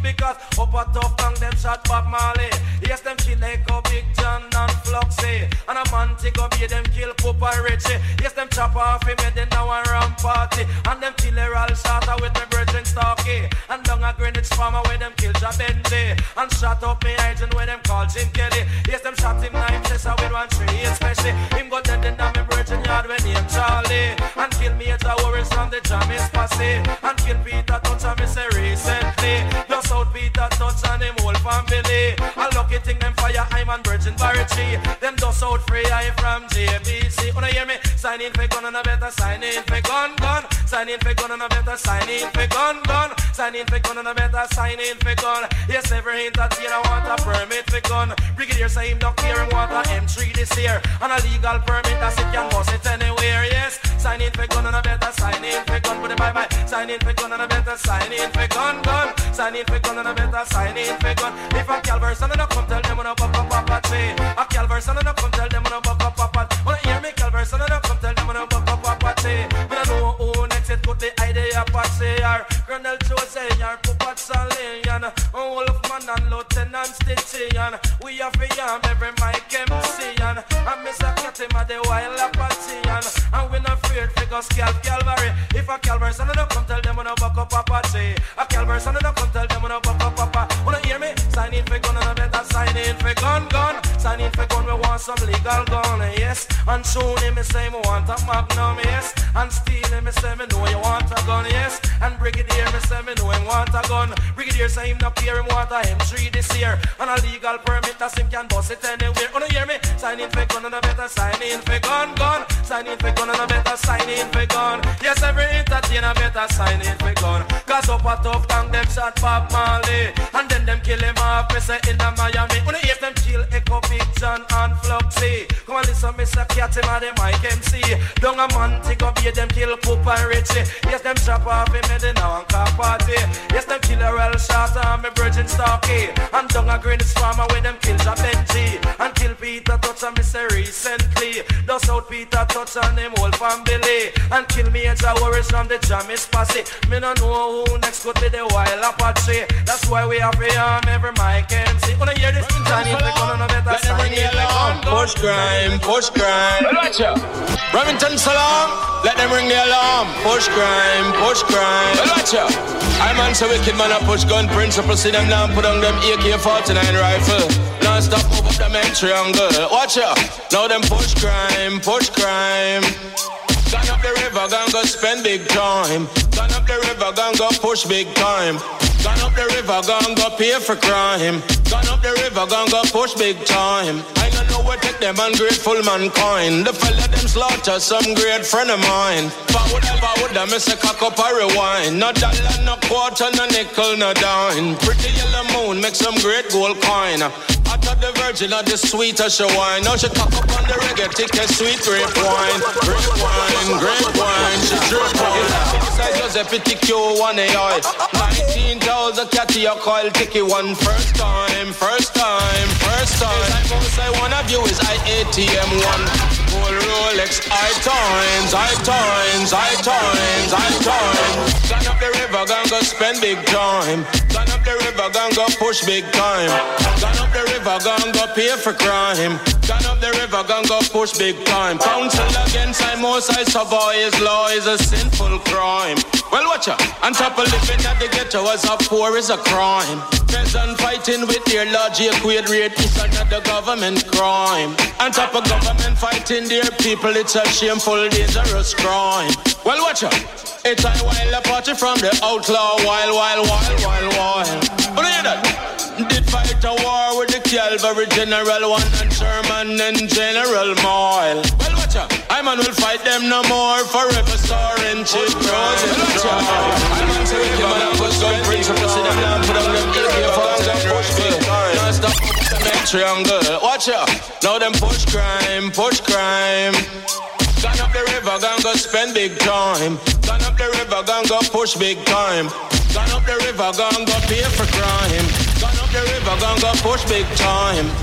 because up a tough tongue them shot Bob Marley. Yes, them kill Echo, Big John and Fluxy. And a man take up here, them kill Papa Richie. Yes, them chop off him head in now a ram party. And them kill Errol Shatter with the Virgin Starkey. And down a Greenwich Farmer where them kill Jabenzi. And shot up me agent where them call Jim Kelly. Yes, them shot him nine chester with one tree especially. Him got dead in the Virgin Yard when named Charlie. And kill me at a Warriors from the Jamis Passy. And kill Peter Touch and me say recently. Just out Peter Touch and him whole family. A lucky thing them fire I'm on Virgin Barricade. Them just out free I from J B C. Wanna hear me? Sign in for gun and a better sign in for gun gun. Sign in for gun and a better sign in for gun gun. Sign in for gun and a better sign in for gun. Yes, every entertainer want a permit for gun. Brigadier say him don't care him want a M three this year. And a legal permit that's it can bust it anywhere. Yes, sign in for gun and a better sign in for gun. Put it bye bye. Sign in for gun and a better sign in for gun gun. Sign in for gun and a better sign in for gun. If a Calvary son don't come tell them when a papa papa say. A Calvary son don't come tell them when a papa papa. Wanna hear me Calvary son don't come tell them when a papa papa say. Me don't know who next it put the idea Patsy or Colonel Jose or Pupat Salian. Wolfman and Lieutenant Stitchian. We have a yam every Mike M C and Mister Katim at the wild Apathian. And we not afraid to scalp Calvary. If a Calvary son don't come tell them when a buck up papa say. A Calvary son don't come tell them when a buck up papa. Wanna hear me? Sign in for gun and a better sign in for gun gun. Sign in for gun we want some legal gun, yes. And soon me say me want a magnum, yes. And Steele me say me know you want a gun, yes. And Brigadier me say me know him want a gun. Brigadier say him not care him want a M three this year. And a legal permit that him can bust it anywhere. Wanna hear me? Sign in for gun and a better sign in for gun gun. Sign in for gun and a better sign in for gun. Yes, every entertainer better sign in for gun. Cause up a tough tongue them shot Bob Marley. And then them kill him off me say in the Miami. Wanna hear them kill Echo, Big John and Fluxy. Come on listen Mister Katim and the Mike M C. Down a man take up here them kill Poop and Richie. Yes, them chop off him head in now and car party. Yes, them kill Errol Shatter and me Virgin Starkey. And down a Greenwich Farmer where them kill Jabenji. And kill Peter Touch and me say recently. Dust out Peter Touch and him whole family. And kill me at a Warriors from the Jamis Passy. Me no know who next could be the wild Apache. That's why we have a arm every Mike M C. Wanna hear this? Sign in for gun and a better sign in for gun. Push crime, push crime. Watch out. Remington Salam, let them ring the alarm. Push crime, push crime. Watch out. I'm on so wicked man a push gun principle. See them now put on them A K forty-nine rifle. Now stop up up them triangle. Watch out. Now them push crime, push crime. Gone up the river, gone go spend big time. Gone up the river, gone go push big time. Gone up the river, gone go pay for crime. Gone up the river, gone go push big time. I don't know what take them ungrateful mankind. The fella them slaughter some great friend of mine. Forward and forward, I miss a cock up a rewind. No dollar, no quarter, no nickel, no dime. Pretty yellow moon, make some great gold coin. I thought the virgin of the sweetest she wine. Now she cock up on the reggae, take a sweet grape wine. Grape wine, grape wine, she drip wine. Inside Giuseppe T Q one A I. nineteen thousand catty a coil ticky one. First time, first time, first time. I most I wanna view is I A T M one. Gold Rolex, I times, I times, I times, I times. Gone up the river, gone go spend big time. Gone up the river, gone go push big time. Gone up the river, gone go pay for crime. Gone up the river, gone go push big time. Counsel against I most I survive. His law is a sinful crime. Well, watch out. On top of living at the ghetto as a poor is a crime. Peasant fighting with their logic with rate is another government crime. On top of government fighting their people, it's a shameful, dangerous crime. Well, watch out. It's a wild party from the outlaw, wild, wild, wild, wild, wild. What do you hear that? Did fight a war with the Calvary General One and Sherman and General Moyle. Well, watch out. I man will fight them no more, forever soaring chip rose. Well, watch out. I man say we can man have a gun principle, see them now put on them A K forty-nine push big time. Now stop the make triangle. Watch out. Now them push crime, push crime. Gone up the river, gone go spend big time. Gone up the river, gone go push big time. Gone up the river, gone go pay for crime. Gone up the river, gone go push big time. I don't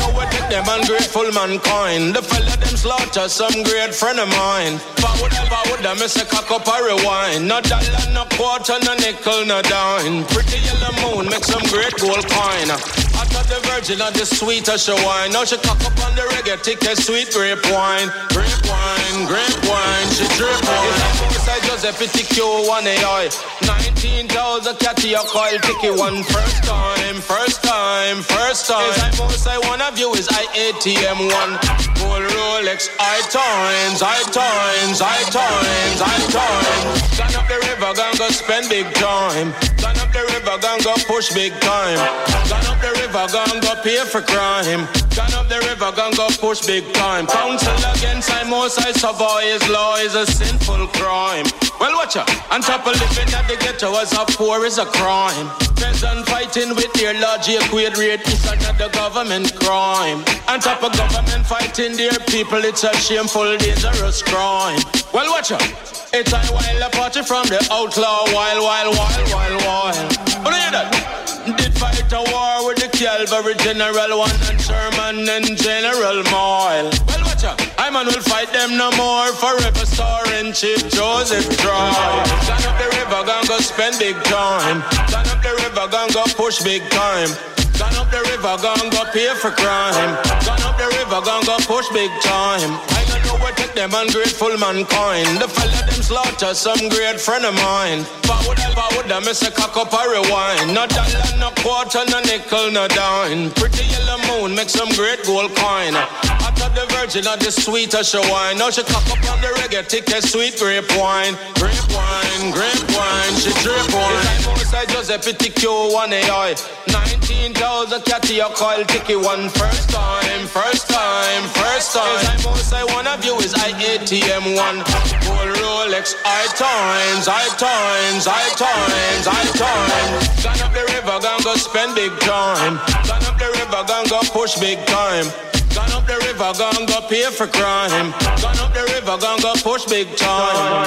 know we take them ungrateful mankind. The fella them slaughter some great friend of mine. Forward, forward, them is a cock up a rewind. No dollar, no quarter, no nickel, no dime. Pretty yellow moon make some great gold coin. I thought the virgin of the sweet as she wine. Now she cock up on the reggae, take a sweet grape wine. Grape wine, grape wine, she drip wine. It's like Joseph T Q one A I. nineteen thousand catty a coil ticky one. First time, first time, first time. It's like most I one of you is I A T M one. Gold Rolex, I times, I times, I times, I times. Gone up the river, gone go spend big time. Gone up the river, gone go push big time. Gone up the river, gone go pay for crime. Gone up the river, gone go push big time. Counsel against I most I survive. His law is a sinful crime. Well, watch out. On top of living at the ghetto as a poor is a crime. Peasant fighting with their large equate rate is another government crime. On top of government fighting their people, it's a shameful, dangerous crime. Well, watch out. It's a wild party from the outlaw, wild, wild, wild, wild, wild. What do you hear that? Did fight a war with the cavalry general one and Sherman and General Moyle. Well, watch out. I man will fight them no more. Forever starring Chief Joseph Troy. Gone up the river, gone go spend big time. Gone up the river, gone go push big time. Gone up the river, gone go pay for crime. Gone up the river, gone go push big time. I don't know what take them ungrateful mankind. The fella them slaughter some great friend of mine. Forward, forward, them is a cock up a rewind. No dollar, no quarter, no nickel, no dime. Pretty yellow moon make some great gold coin. I thought the virgin of the sweet as she wine. Now she cock up on the reggae, take a sweet grape wine. Grape wine, grape wine, she drip wine. It's like most I Joseph T Q one A I. nineteen thousand catty a coil ticky one. First time, first time, first time. It's like most I one of you is I A T M one. Gold Rolex, I times, I times, I times, I times. Gone up the river, gone go spend big time. Gone up the river, gone go push big time. Gone up the river, gone go pay for crime. Gone up the river, gone go push big time.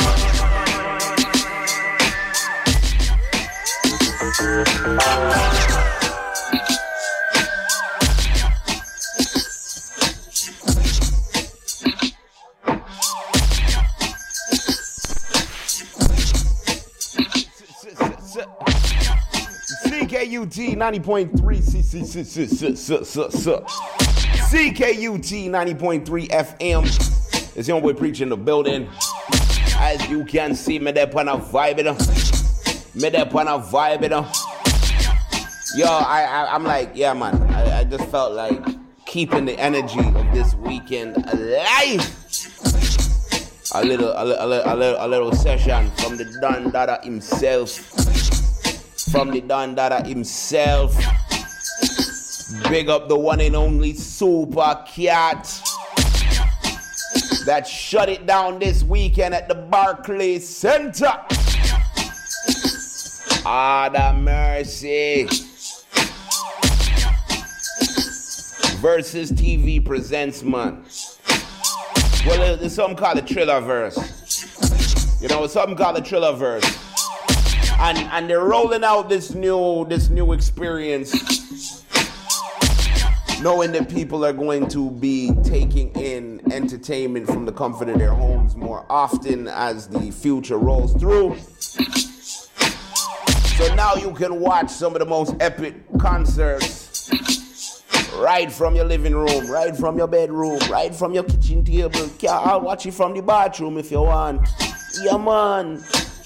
C K U T ninety point three C C C C C C C C K U T ninety point three F M. It's your boy Preach in the building. As you can see, me there on a vibe, you know. Me there on a vibe, you know. Yo, I, I, I'm like, yeah, man. I, I just felt like keeping the energy of this weekend alive. A little, a little, a little, a little, a little session from the Don Dada himself. From the Don Dada himself. Big up the one and only Super Cat that shut it down this weekend at the Barclays Center. Ah, the mercy. Versus T V presents, man. Well, there's something called a Triller verse. You know, it's something called a Triller verse. And and they're rolling out this new this new experience, knowing that people are going to be taking in entertainment from the comfort of their homes more often as the future rolls through. So now you can watch some of the most epic concerts right from your living room, right from your bedroom, right from your kitchen table. I'll watch it from the bathroom if you want. Yeah, man.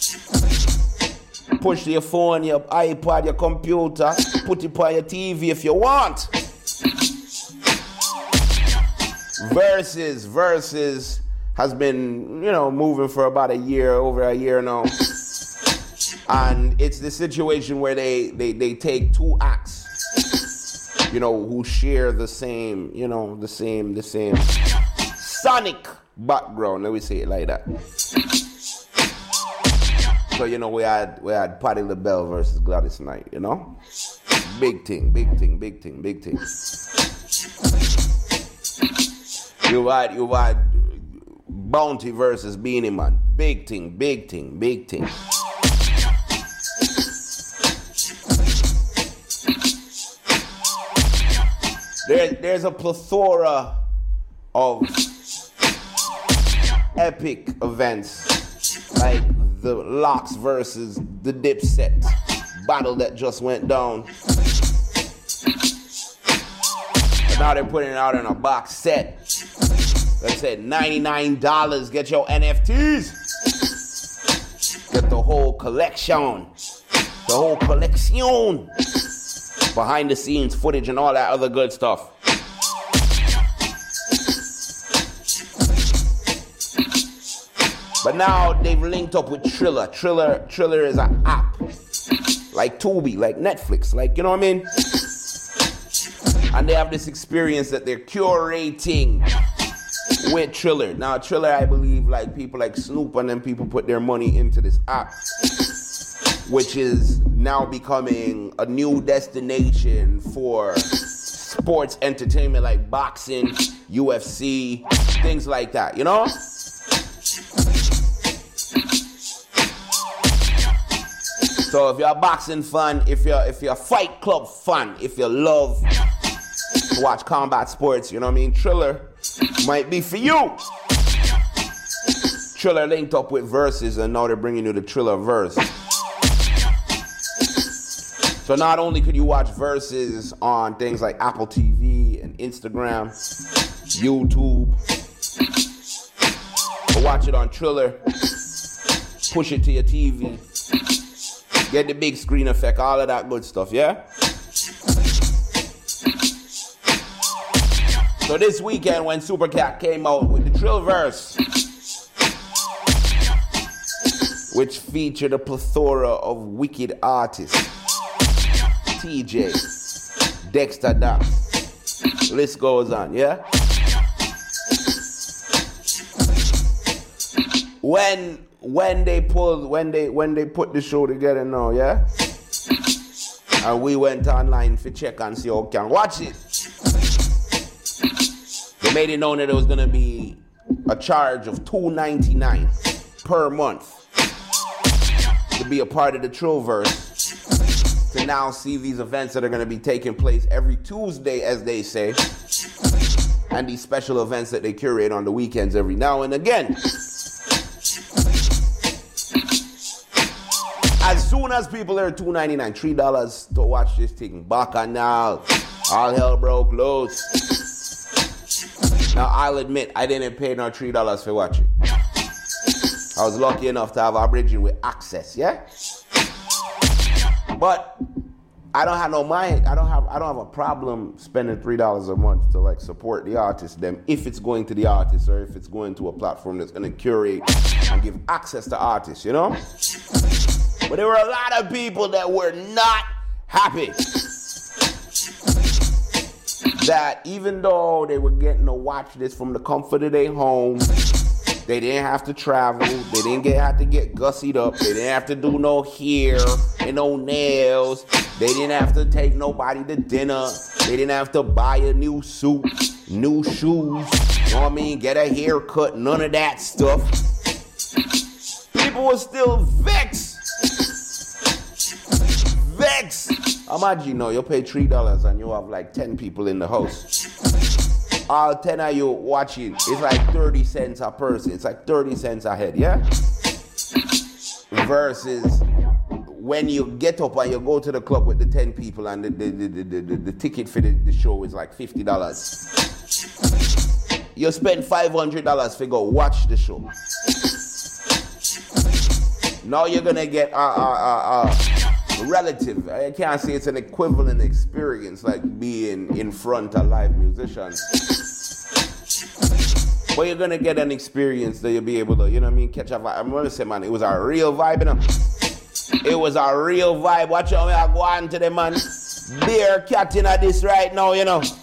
Push your phone, your iPad, your computer, put it on your T V if you want. Versus, Versus has been, you know, moving for about a year, over a year now. And it's the situation where they, they, they take two acts, you know, who share the same, you know, the same, the same sonic background. Let me say it like that. So, you know, we had we had Patti LaBelle versus Gladys Knight, you know? Big thing, big thing, big thing, big thing. You had, you had Bounty versus Beanie Man. Big thing, big thing, big thing. There, there's a plethora of epic events like the Locks versus the Dipset battle that just went down. And now they're putting it out in a box set. That said ninety-nine dollars. Get your N F Ts. Get the whole collection. The whole collection. Behind the scenes footage and all that other good stuff. But now they've linked up with Triller. Triller, Triller is an app. Like Tubi, like Netflix, like, you know what I mean? And they have this experience that they're curating with Triller. Now, Triller, I believe, like people like Snoop and then people put their money into this app, which is now becoming a new destination for sports entertainment like boxing, U F C, things like that, you know? So if you're a boxing fan, if you're if you're a Fight Club fan, if you love to watch combat sports, you know what I mean, Triller might be for you. Triller linked up with Versus, and now they're bringing you the Triller Verse. So not only could you watch Versus on things like Apple T V and Instagram, YouTube, but watch it on Triller, push it to your T V, get the big screen effect, all of that good stuff, yeah? So this weekend when Supercat came out with the Trillverse, which featured a plethora of wicked artists, T J, Dexter Daps, list goes on, yeah? When when they pulled, when they when they put the show together now, yeah? And we went online to check and see how we can watch it. They made it known that it was gonna be a charge of two ninety-nine per month to be a part of the Trillverse. To now see these events that are going to be taking place every Tuesday, as they say, and these special events that they curate on the weekends every now and again. As soon as people are two ninety-nine, three dollars to watch this thing, Bacchanal, all hell broke loose. Now I'll admit, I didn't pay no three dollars for watching. I was lucky enough to have a bridging with access, yeah? But I don't have no mind. I don't have. I don't have a problem spending three dollars a month to like support the artist. Them, if it's going to the artist or if it's going to a platform that's going to curate and give access to artists, you know. But there were a lot of people that were not happy that even though they were getting to watch this from the comfort of their home. They didn't have to travel. They didn't get have to get gussied up. They didn't have to do no hair and no nails. They didn't have to take nobody to dinner. They didn't have to buy a new suit, new shoes. You know what I mean? Get a haircut. None of that stuff. People were still vexed. Vexed. Imagine, you know, you pay three dollars and you have like ten people in the house. All ten of you watching, it's like thirty cents a person. It's like thirty cents a head, yeah? Versus when you get up and you go to the club with the ten people and the, the, the, the, the, the ticket for the, the show is like fifty dollars. You spend five hundred dollars to go watch the show. Now you're going to get a, a, a, a relative. I can't say it's an equivalent experience like being in front of live musicians. But you're gonna get an experience that you'll be able to, you know what I mean, catch a vibe. I'm gonna say, man, it was a real vibe, you know. It was a real vibe. Watch out, I go on to the man. Beer catching at this right now, you know.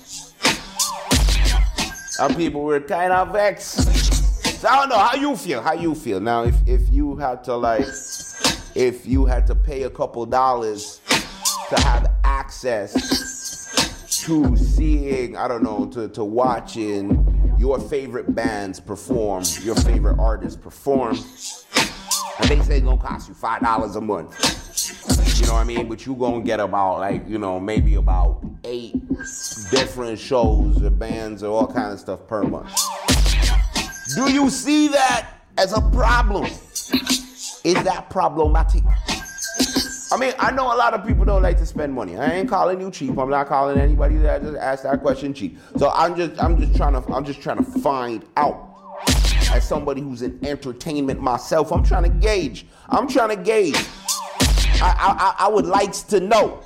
And people were kind of vexed. So I don't know, how you feel? How you feel? Now, if, if you had to like, if you had to pay a couple dollars to have access to seeing, I don't know, to, to watching your favorite bands perform, your favorite artists perform, and they say it's gonna cost you five dollars a month. You know what I mean? But you gonna get about like, you know, maybe about eight different shows or bands or all kind of stuff per month. Do you see that as a problem? Is that problematic? I mean, I know a lot of people don't like to spend money. I ain't calling you cheap. I'm not calling anybody that just asked that question cheap. So I'm just, I'm just trying to, I'm just trying to find out. As somebody who's in entertainment myself, I'm trying to gauge. I'm trying to gauge. I, I, I would like to know.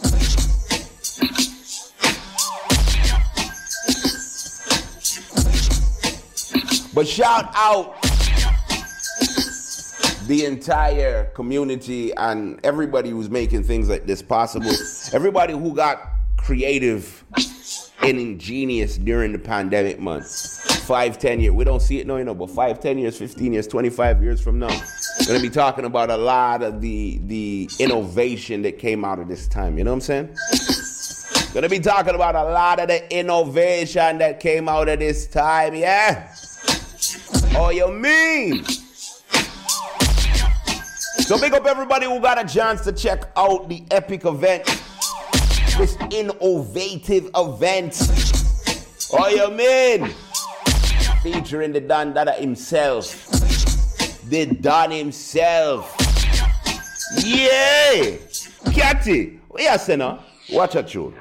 But shout out the entire community and everybody who's making things like this possible. Everybody who got creative and ingenious during the pandemic months. Five, ten years. We don't see it now, you know, but five, ten years, fifteen years, twenty-five years from now, we're going to be talking about a lot of the, the innovation that came out of this time. You know what I'm saying? Going to be talking about a lot of the innovation that came out of this time, yeah? Oh, you mean? So big up everybody who got a chance to check out the epic event. This innovative event. Oh, you mean? Featuring the Don Dada himself. The Don himself. Yeah! Catty! What you say now? Watch a tune.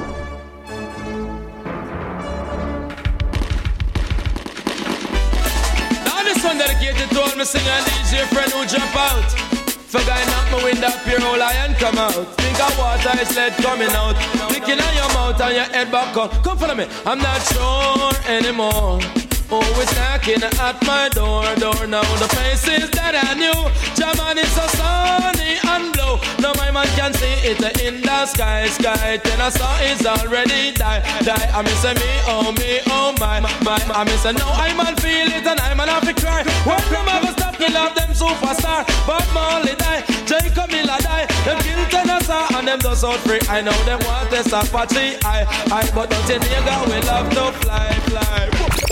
Now this one dedicated to all my singer and D J friend who jump out. For guy knock my window up your whole eye and come out. Think of water is lead coming out. Flicking on your mouth and your head back up. Come follow me, I'm not sure anymore. Always knocking at my door, door now. The faces that I knew, German is so sunny and blue. Now my man can see it in the sky, sky. Then I saw it's already die, die. I miss me, oh me, oh my, my. I miss no, I man feel it and I man have to cry. What come ever stop me love them superstar? But Molly die, Jacob Miller die. Them kill Tennessee and them does out free. I know them want to stop party, I, I. But don't you nigga, we love to fly, fly.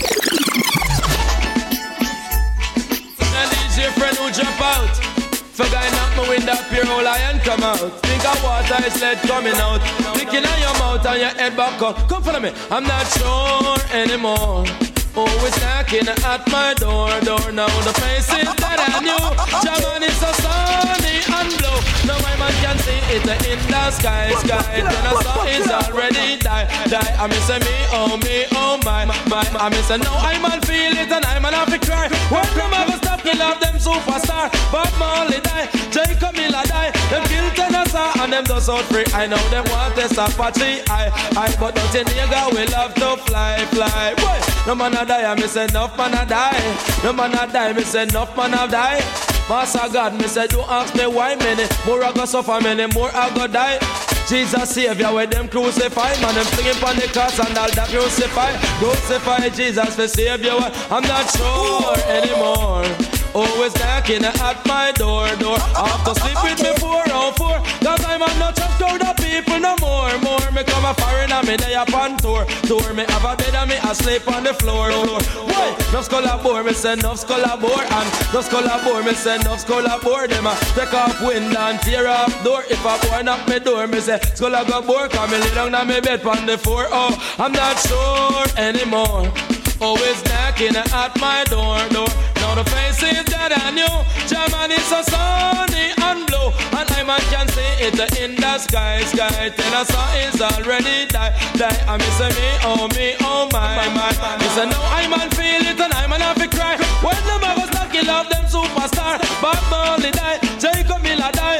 Your friend who jump out. For guy knock my window up your whole eye and come out. Think of water is lead coming out. Flicking on your mouth and your head back up. Come follow me, I'm not sure anymore. Always knocking at my door, door now. The faces that I knew, German is so sunny and blue. Now my man can see it in the sky, sky. Then I saw it's already die, die. I miss me, oh me, oh my, my. I miss no, I man feel it and I man have to cry. When them ever stop me love them superstar. But Molly die, Jacob Miller die. Them kill Tennessee and them does out free. I know them want to stop party, I, I. But don't you nigga, we love to fly, fly. Boy, no man a die, I miss enough man a die. No man a die, miss enough man a die. Master God, me say, don't ask me why many more I go suffer, many more I go die. Jesus Savior, where them crucify, man, them flinging on the cross and all that crucify. Crucify Jesus for Savior, I'm not sure anymore. Always knocking at my door, door. I have to sleep with me four on four. Cause I'm not just crowd of people no more, more. Me come a foreigner, me day up on tour. Tour me have a bed and me asleep on the floor, floor. Why? No skull a bore, me say no skull a bore. And no skull a bore, me say no skull a bore. Them a take off window and tear off door. If a boy knock me door, me say skull a go bore. Cause me lay down on me bed on the floor. Oh, I'm not sure anymore. Always knocking at my door, door. Now the faces that I knew, German is so sunny and blue. And I man can see it in the sky, sky. Tennessee is already die, die. I miss me, oh me, oh my, my. Miss no, I man feel it and I man have to cry. When the mother start kill off them superstar. Bob Marley die, Jacob Miller die.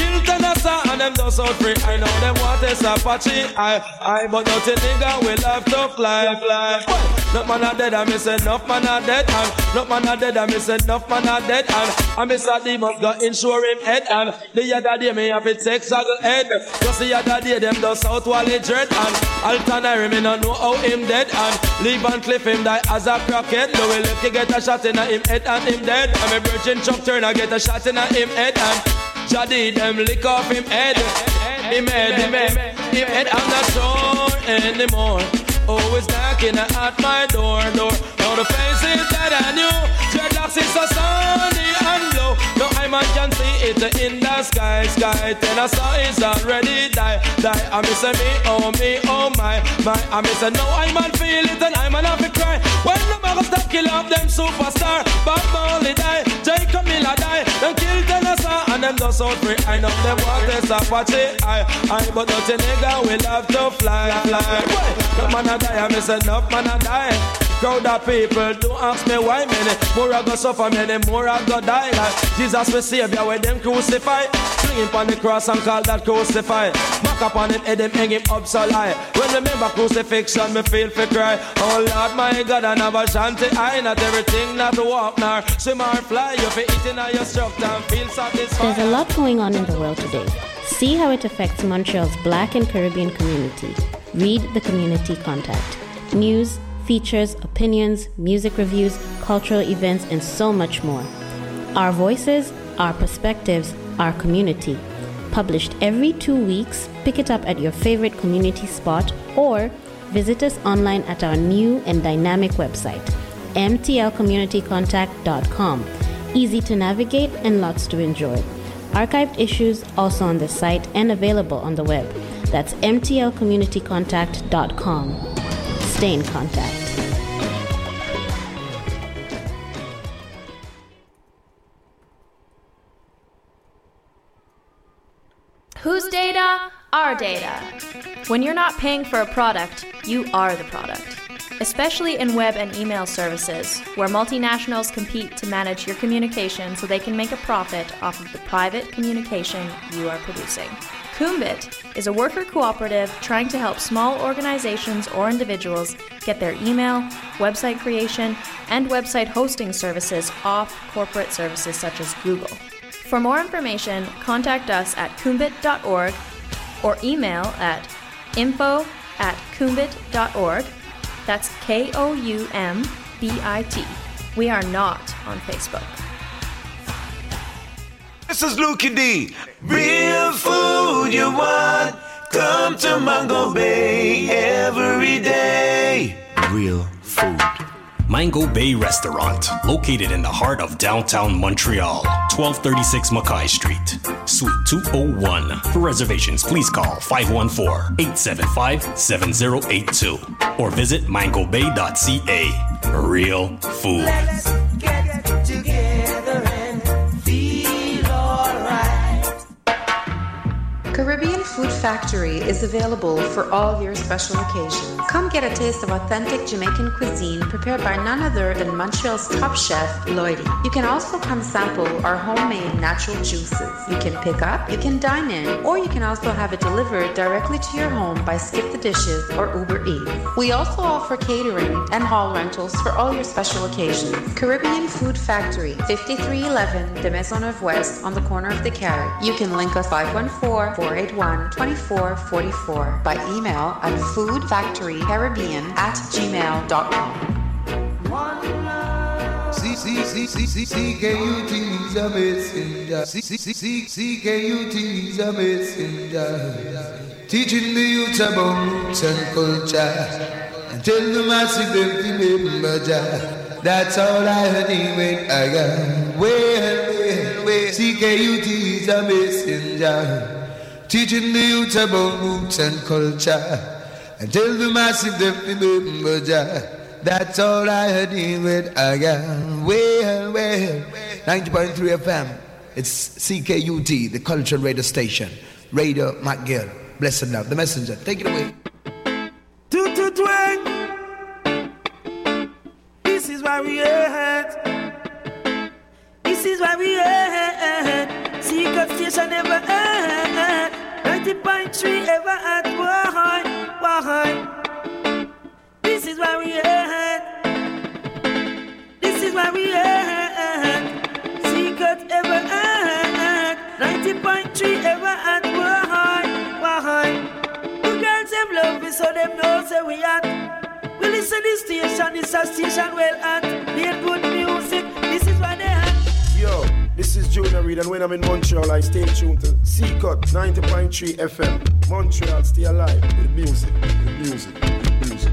And them does out free. I know them want to stop Apache. I, I, but nothing nigga will have to fly, fly. Not man are dead, I miss enough man are dead. And not man are dead, I miss enough man are dead. And I miss a demon got insure him head. And the other day me have it sex saggle head. Just the other day them does out while he dread. And Altanari me not know how him dead. And leave and cliff him die as a crackhead. Though we left to get a shot in him head and him dead. And me virgin Chuck Turner get a shot in him head. And Jaddy them lick off him head, him head, him head, him head. I'm not sure anymore. Always knocking at my door, door. Now the faces that I knew, dreadlocks is so sunny and low. Now I man can see it in the sky, nice guy. Then I saw it's already die, die. I miss me, oh me, oh my, my. I miss a no, I man feel it and I man have to cry. When the bag stop kill off them superstar, Bob Marley die, Jacob Miller die, them kill Tennessee and them just out free. I know them want to stop watch it, I, I, but not a nigga will have to fly, fly. No man a die, I miss enough man a die. Crowd of people to ask me why many more I go suffer, many more I go die. Like Jesus my Savior with them crucify, swing him on the cross and call that crucify. Back up on him head him hang him up so high. When remember crucifixion me feel for cry. Oh Lord my God, I never shanty I not everything not walk nor swim or fly. You fi eating on your structure and feel satisfied. There's a lot going on in the world today. See how it affects Montreal's Black and Caribbean community. Read the Community Contact. News, features, opinions, music reviews, cultural events, and so much more. Our voices, our perspectives, our community. Published every two weeks, pick it up at your favorite community spot or visit us online at our new and dynamic website, m t l community contact dot com. Easy to navigate and lots to enjoy. Archived issues also on the site and available on the web. That's m t l community contact dot com. Stay in contact. Whose data? Our data. When you're not paying for a product, you are the product. Especially in web and email services, where multinationals compete to manage your communication so they can make a profit off of the private communication you are producing. Kumbit is a worker cooperative trying to help small organizations or individuals get their email, website creation, and website hosting services off corporate services such as Google. For more information, contact us at kumbit dot org or email at info at kumbit dot org. That's K O U M B I T. We are not on Facebook. This is Lukey D. Real food you want, come to Mango Bay every day. Real food. Mango Bay Restaurant, located in the heart of downtown Montreal, twelve thirty-six Mackay Street, Suite two oh one. For reservations, please call five one four, eight seven five, seven zero eight two or visit mango bay dot c a. Real food. Let's get together and feel alright. Caribbean Food Factory is available for all your special occasions. Come get a taste of authentic Jamaican cuisine prepared by none other than Montreal's top chef, Lloydie. You can also come sample our homemade natural juices. You can pick up, you can dine in, or you can also have it delivered directly to your home by Skip the Dishes or Uber Eats. We also offer catering and hall rentals for all your special occasions. Caribbean Food Factory, fifty-three eleven de Maisonneuve West on the corner of the Carrot. You can link us five one four, four eight one, two four four four by email at foodfactorycaribbean at gmail dot com. C C C C C C K U T is a messenger. C C C C K U T is a messenger. Teaching the youth about roots and culture, and tell the masses them to remember Jah. That's all I heard when I got well, well, well. C K U T is a messenger. Teaching the youth about roots and culture, and tell the massive them remember Jah. That's all I heard with I got well, well. ninety point three F M. It's C K U T, the cultural radio station. Radio McGill. Blessed love. The messenger. Take it away. Toot toot twang. This is why we at. This is why we at. Secret station never at. ninety point three ever at. Why, why? This is why we at. This is why we at. Secret ever at. ninety point three ever at. Why, why? The girls have love me so them know say we at. We listen this station, this a station well at. They good music, this is why they at. Yo, this is Junior Reid, and when I'm in Montreal, I stay tuned to C-Cut ninety point three F M. Montreal, stay alive with music, with music, with music.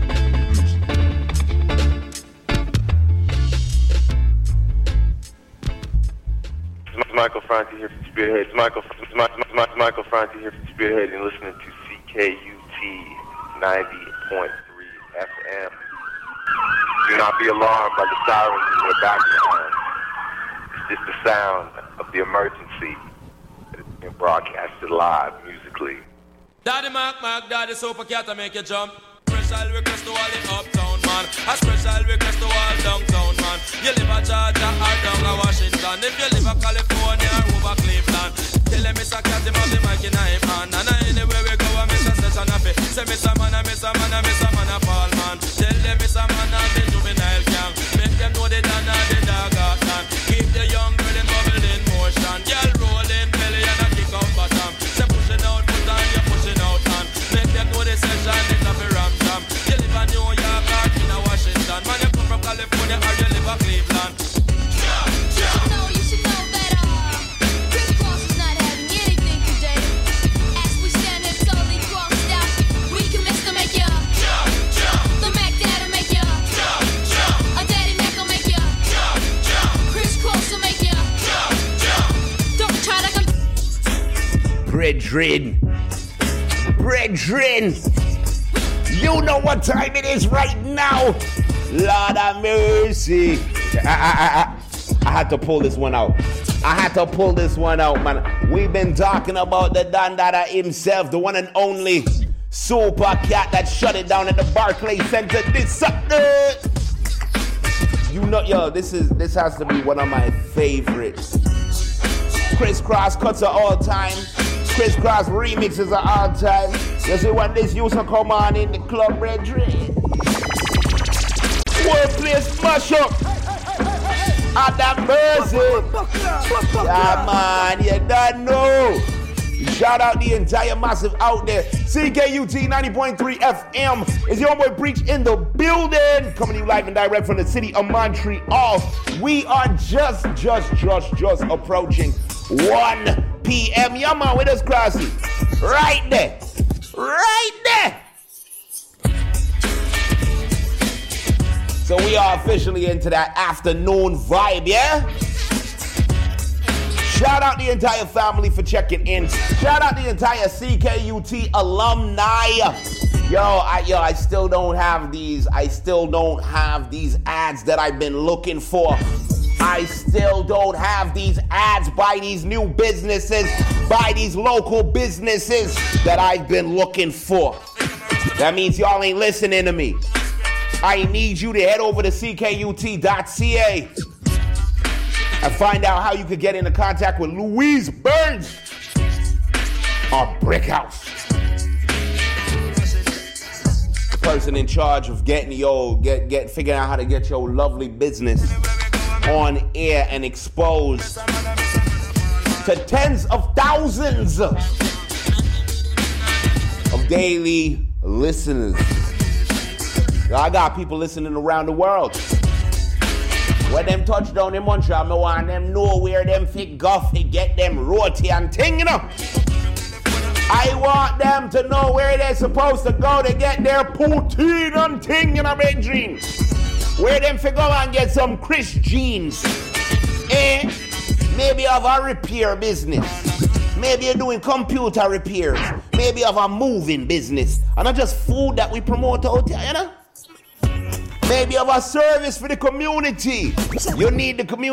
Michael Franti here from Spearhead. It's Michael, it's my, it's my, it's Michael Franti here from Spearhead, and listening to C K U T ninety point three F M. Do not be alarmed by the sirens in the background. It's just the sound of the emergency that is being broadcasted live musically. Daddy Mark Mark, Daddy Super Cat to make you jump. Special request to all the uptown man. A special request to all downtown man. You live at Georgia or down at Washington. If you live at California or over Cleveland, tell them Mister Cat him have the mic in him hand. And anywhere we go, I miss a session of it. Say Mister Man, I miss a man, I miss a man, I fall man. Tell them Mister Man and the juvenile gang. Make them know they done and the dog out man. Keep the young girl in bubble in motion. Girl rolling belly and a kick out bottom. Say pushing out foot and you're pushing out hand. Make them know the session is a ram jam. You live in New York or in Washington. Man, you come from California or you live in Cleveland. You should know, you should know that uh, Chris Cross is not having anything today. As we stand here totally crossed out, we commence to make ya jump, jump. The Mac Dad'll make ya jump, jump. A Daddy Mac will make ya jump, jump. Chris Cross will make ya jump, jump. Don't try to come. Brethren, brethren, you know what time it is right now. Lord of mercy. I, I, I, I had to pull this one out. I had to pull this one out, man. We've been talking about the Don Dada himself, the one and only Super Cat that shut it down at the Barclays Center. This Sunday. You know, yo, this is this has to be one of my favorites. Chris Cross cuts are all time. Chris Cross remixes are all time. You see when this used to come on in the club, brethren. Workplace mash up. At that mercy. Yeah, man, you don't know. Shout out the entire massive out there. C K U T ninety point three F M is your boy Breach in the building. Coming to you live and direct from the city of Montreal. We are just, just, just, just approaching one p.m. Yeah, man, with us, Crossy. Right there. Right there. So we are officially into that afternoon vibe, yeah? Shout out the entire family for checking in. Shout out the entire C K U T alumni. Yo, I yo, I still don't have these. I still don't have these ads that I've been looking for. I still don't have these ads by these new businesses, by these local businesses that I've been looking for. That means y'all ain't listening to me. I need you to head over to C K U T dot C A and find out how you could get into contact with Louise Burns, our brick house. The person in charge of getting your, get, get, figuring out how to get your lovely business on air and exposed to tens of thousands of daily listeners. I got people listening around the world. When them touch down in Montreal, I want them know where them fit guffy get them roti and ting, you know. I want them to know where they're supposed to go to get their poutine and ting, you know, brethren. Where them fit go and get some Chris jeans. Eh? Maybe of a repair business. Maybe you're doing computer repairs. Maybe you have a moving business. And not just food that we promote out here, you know. Maybe you have a service for the community. You need the community.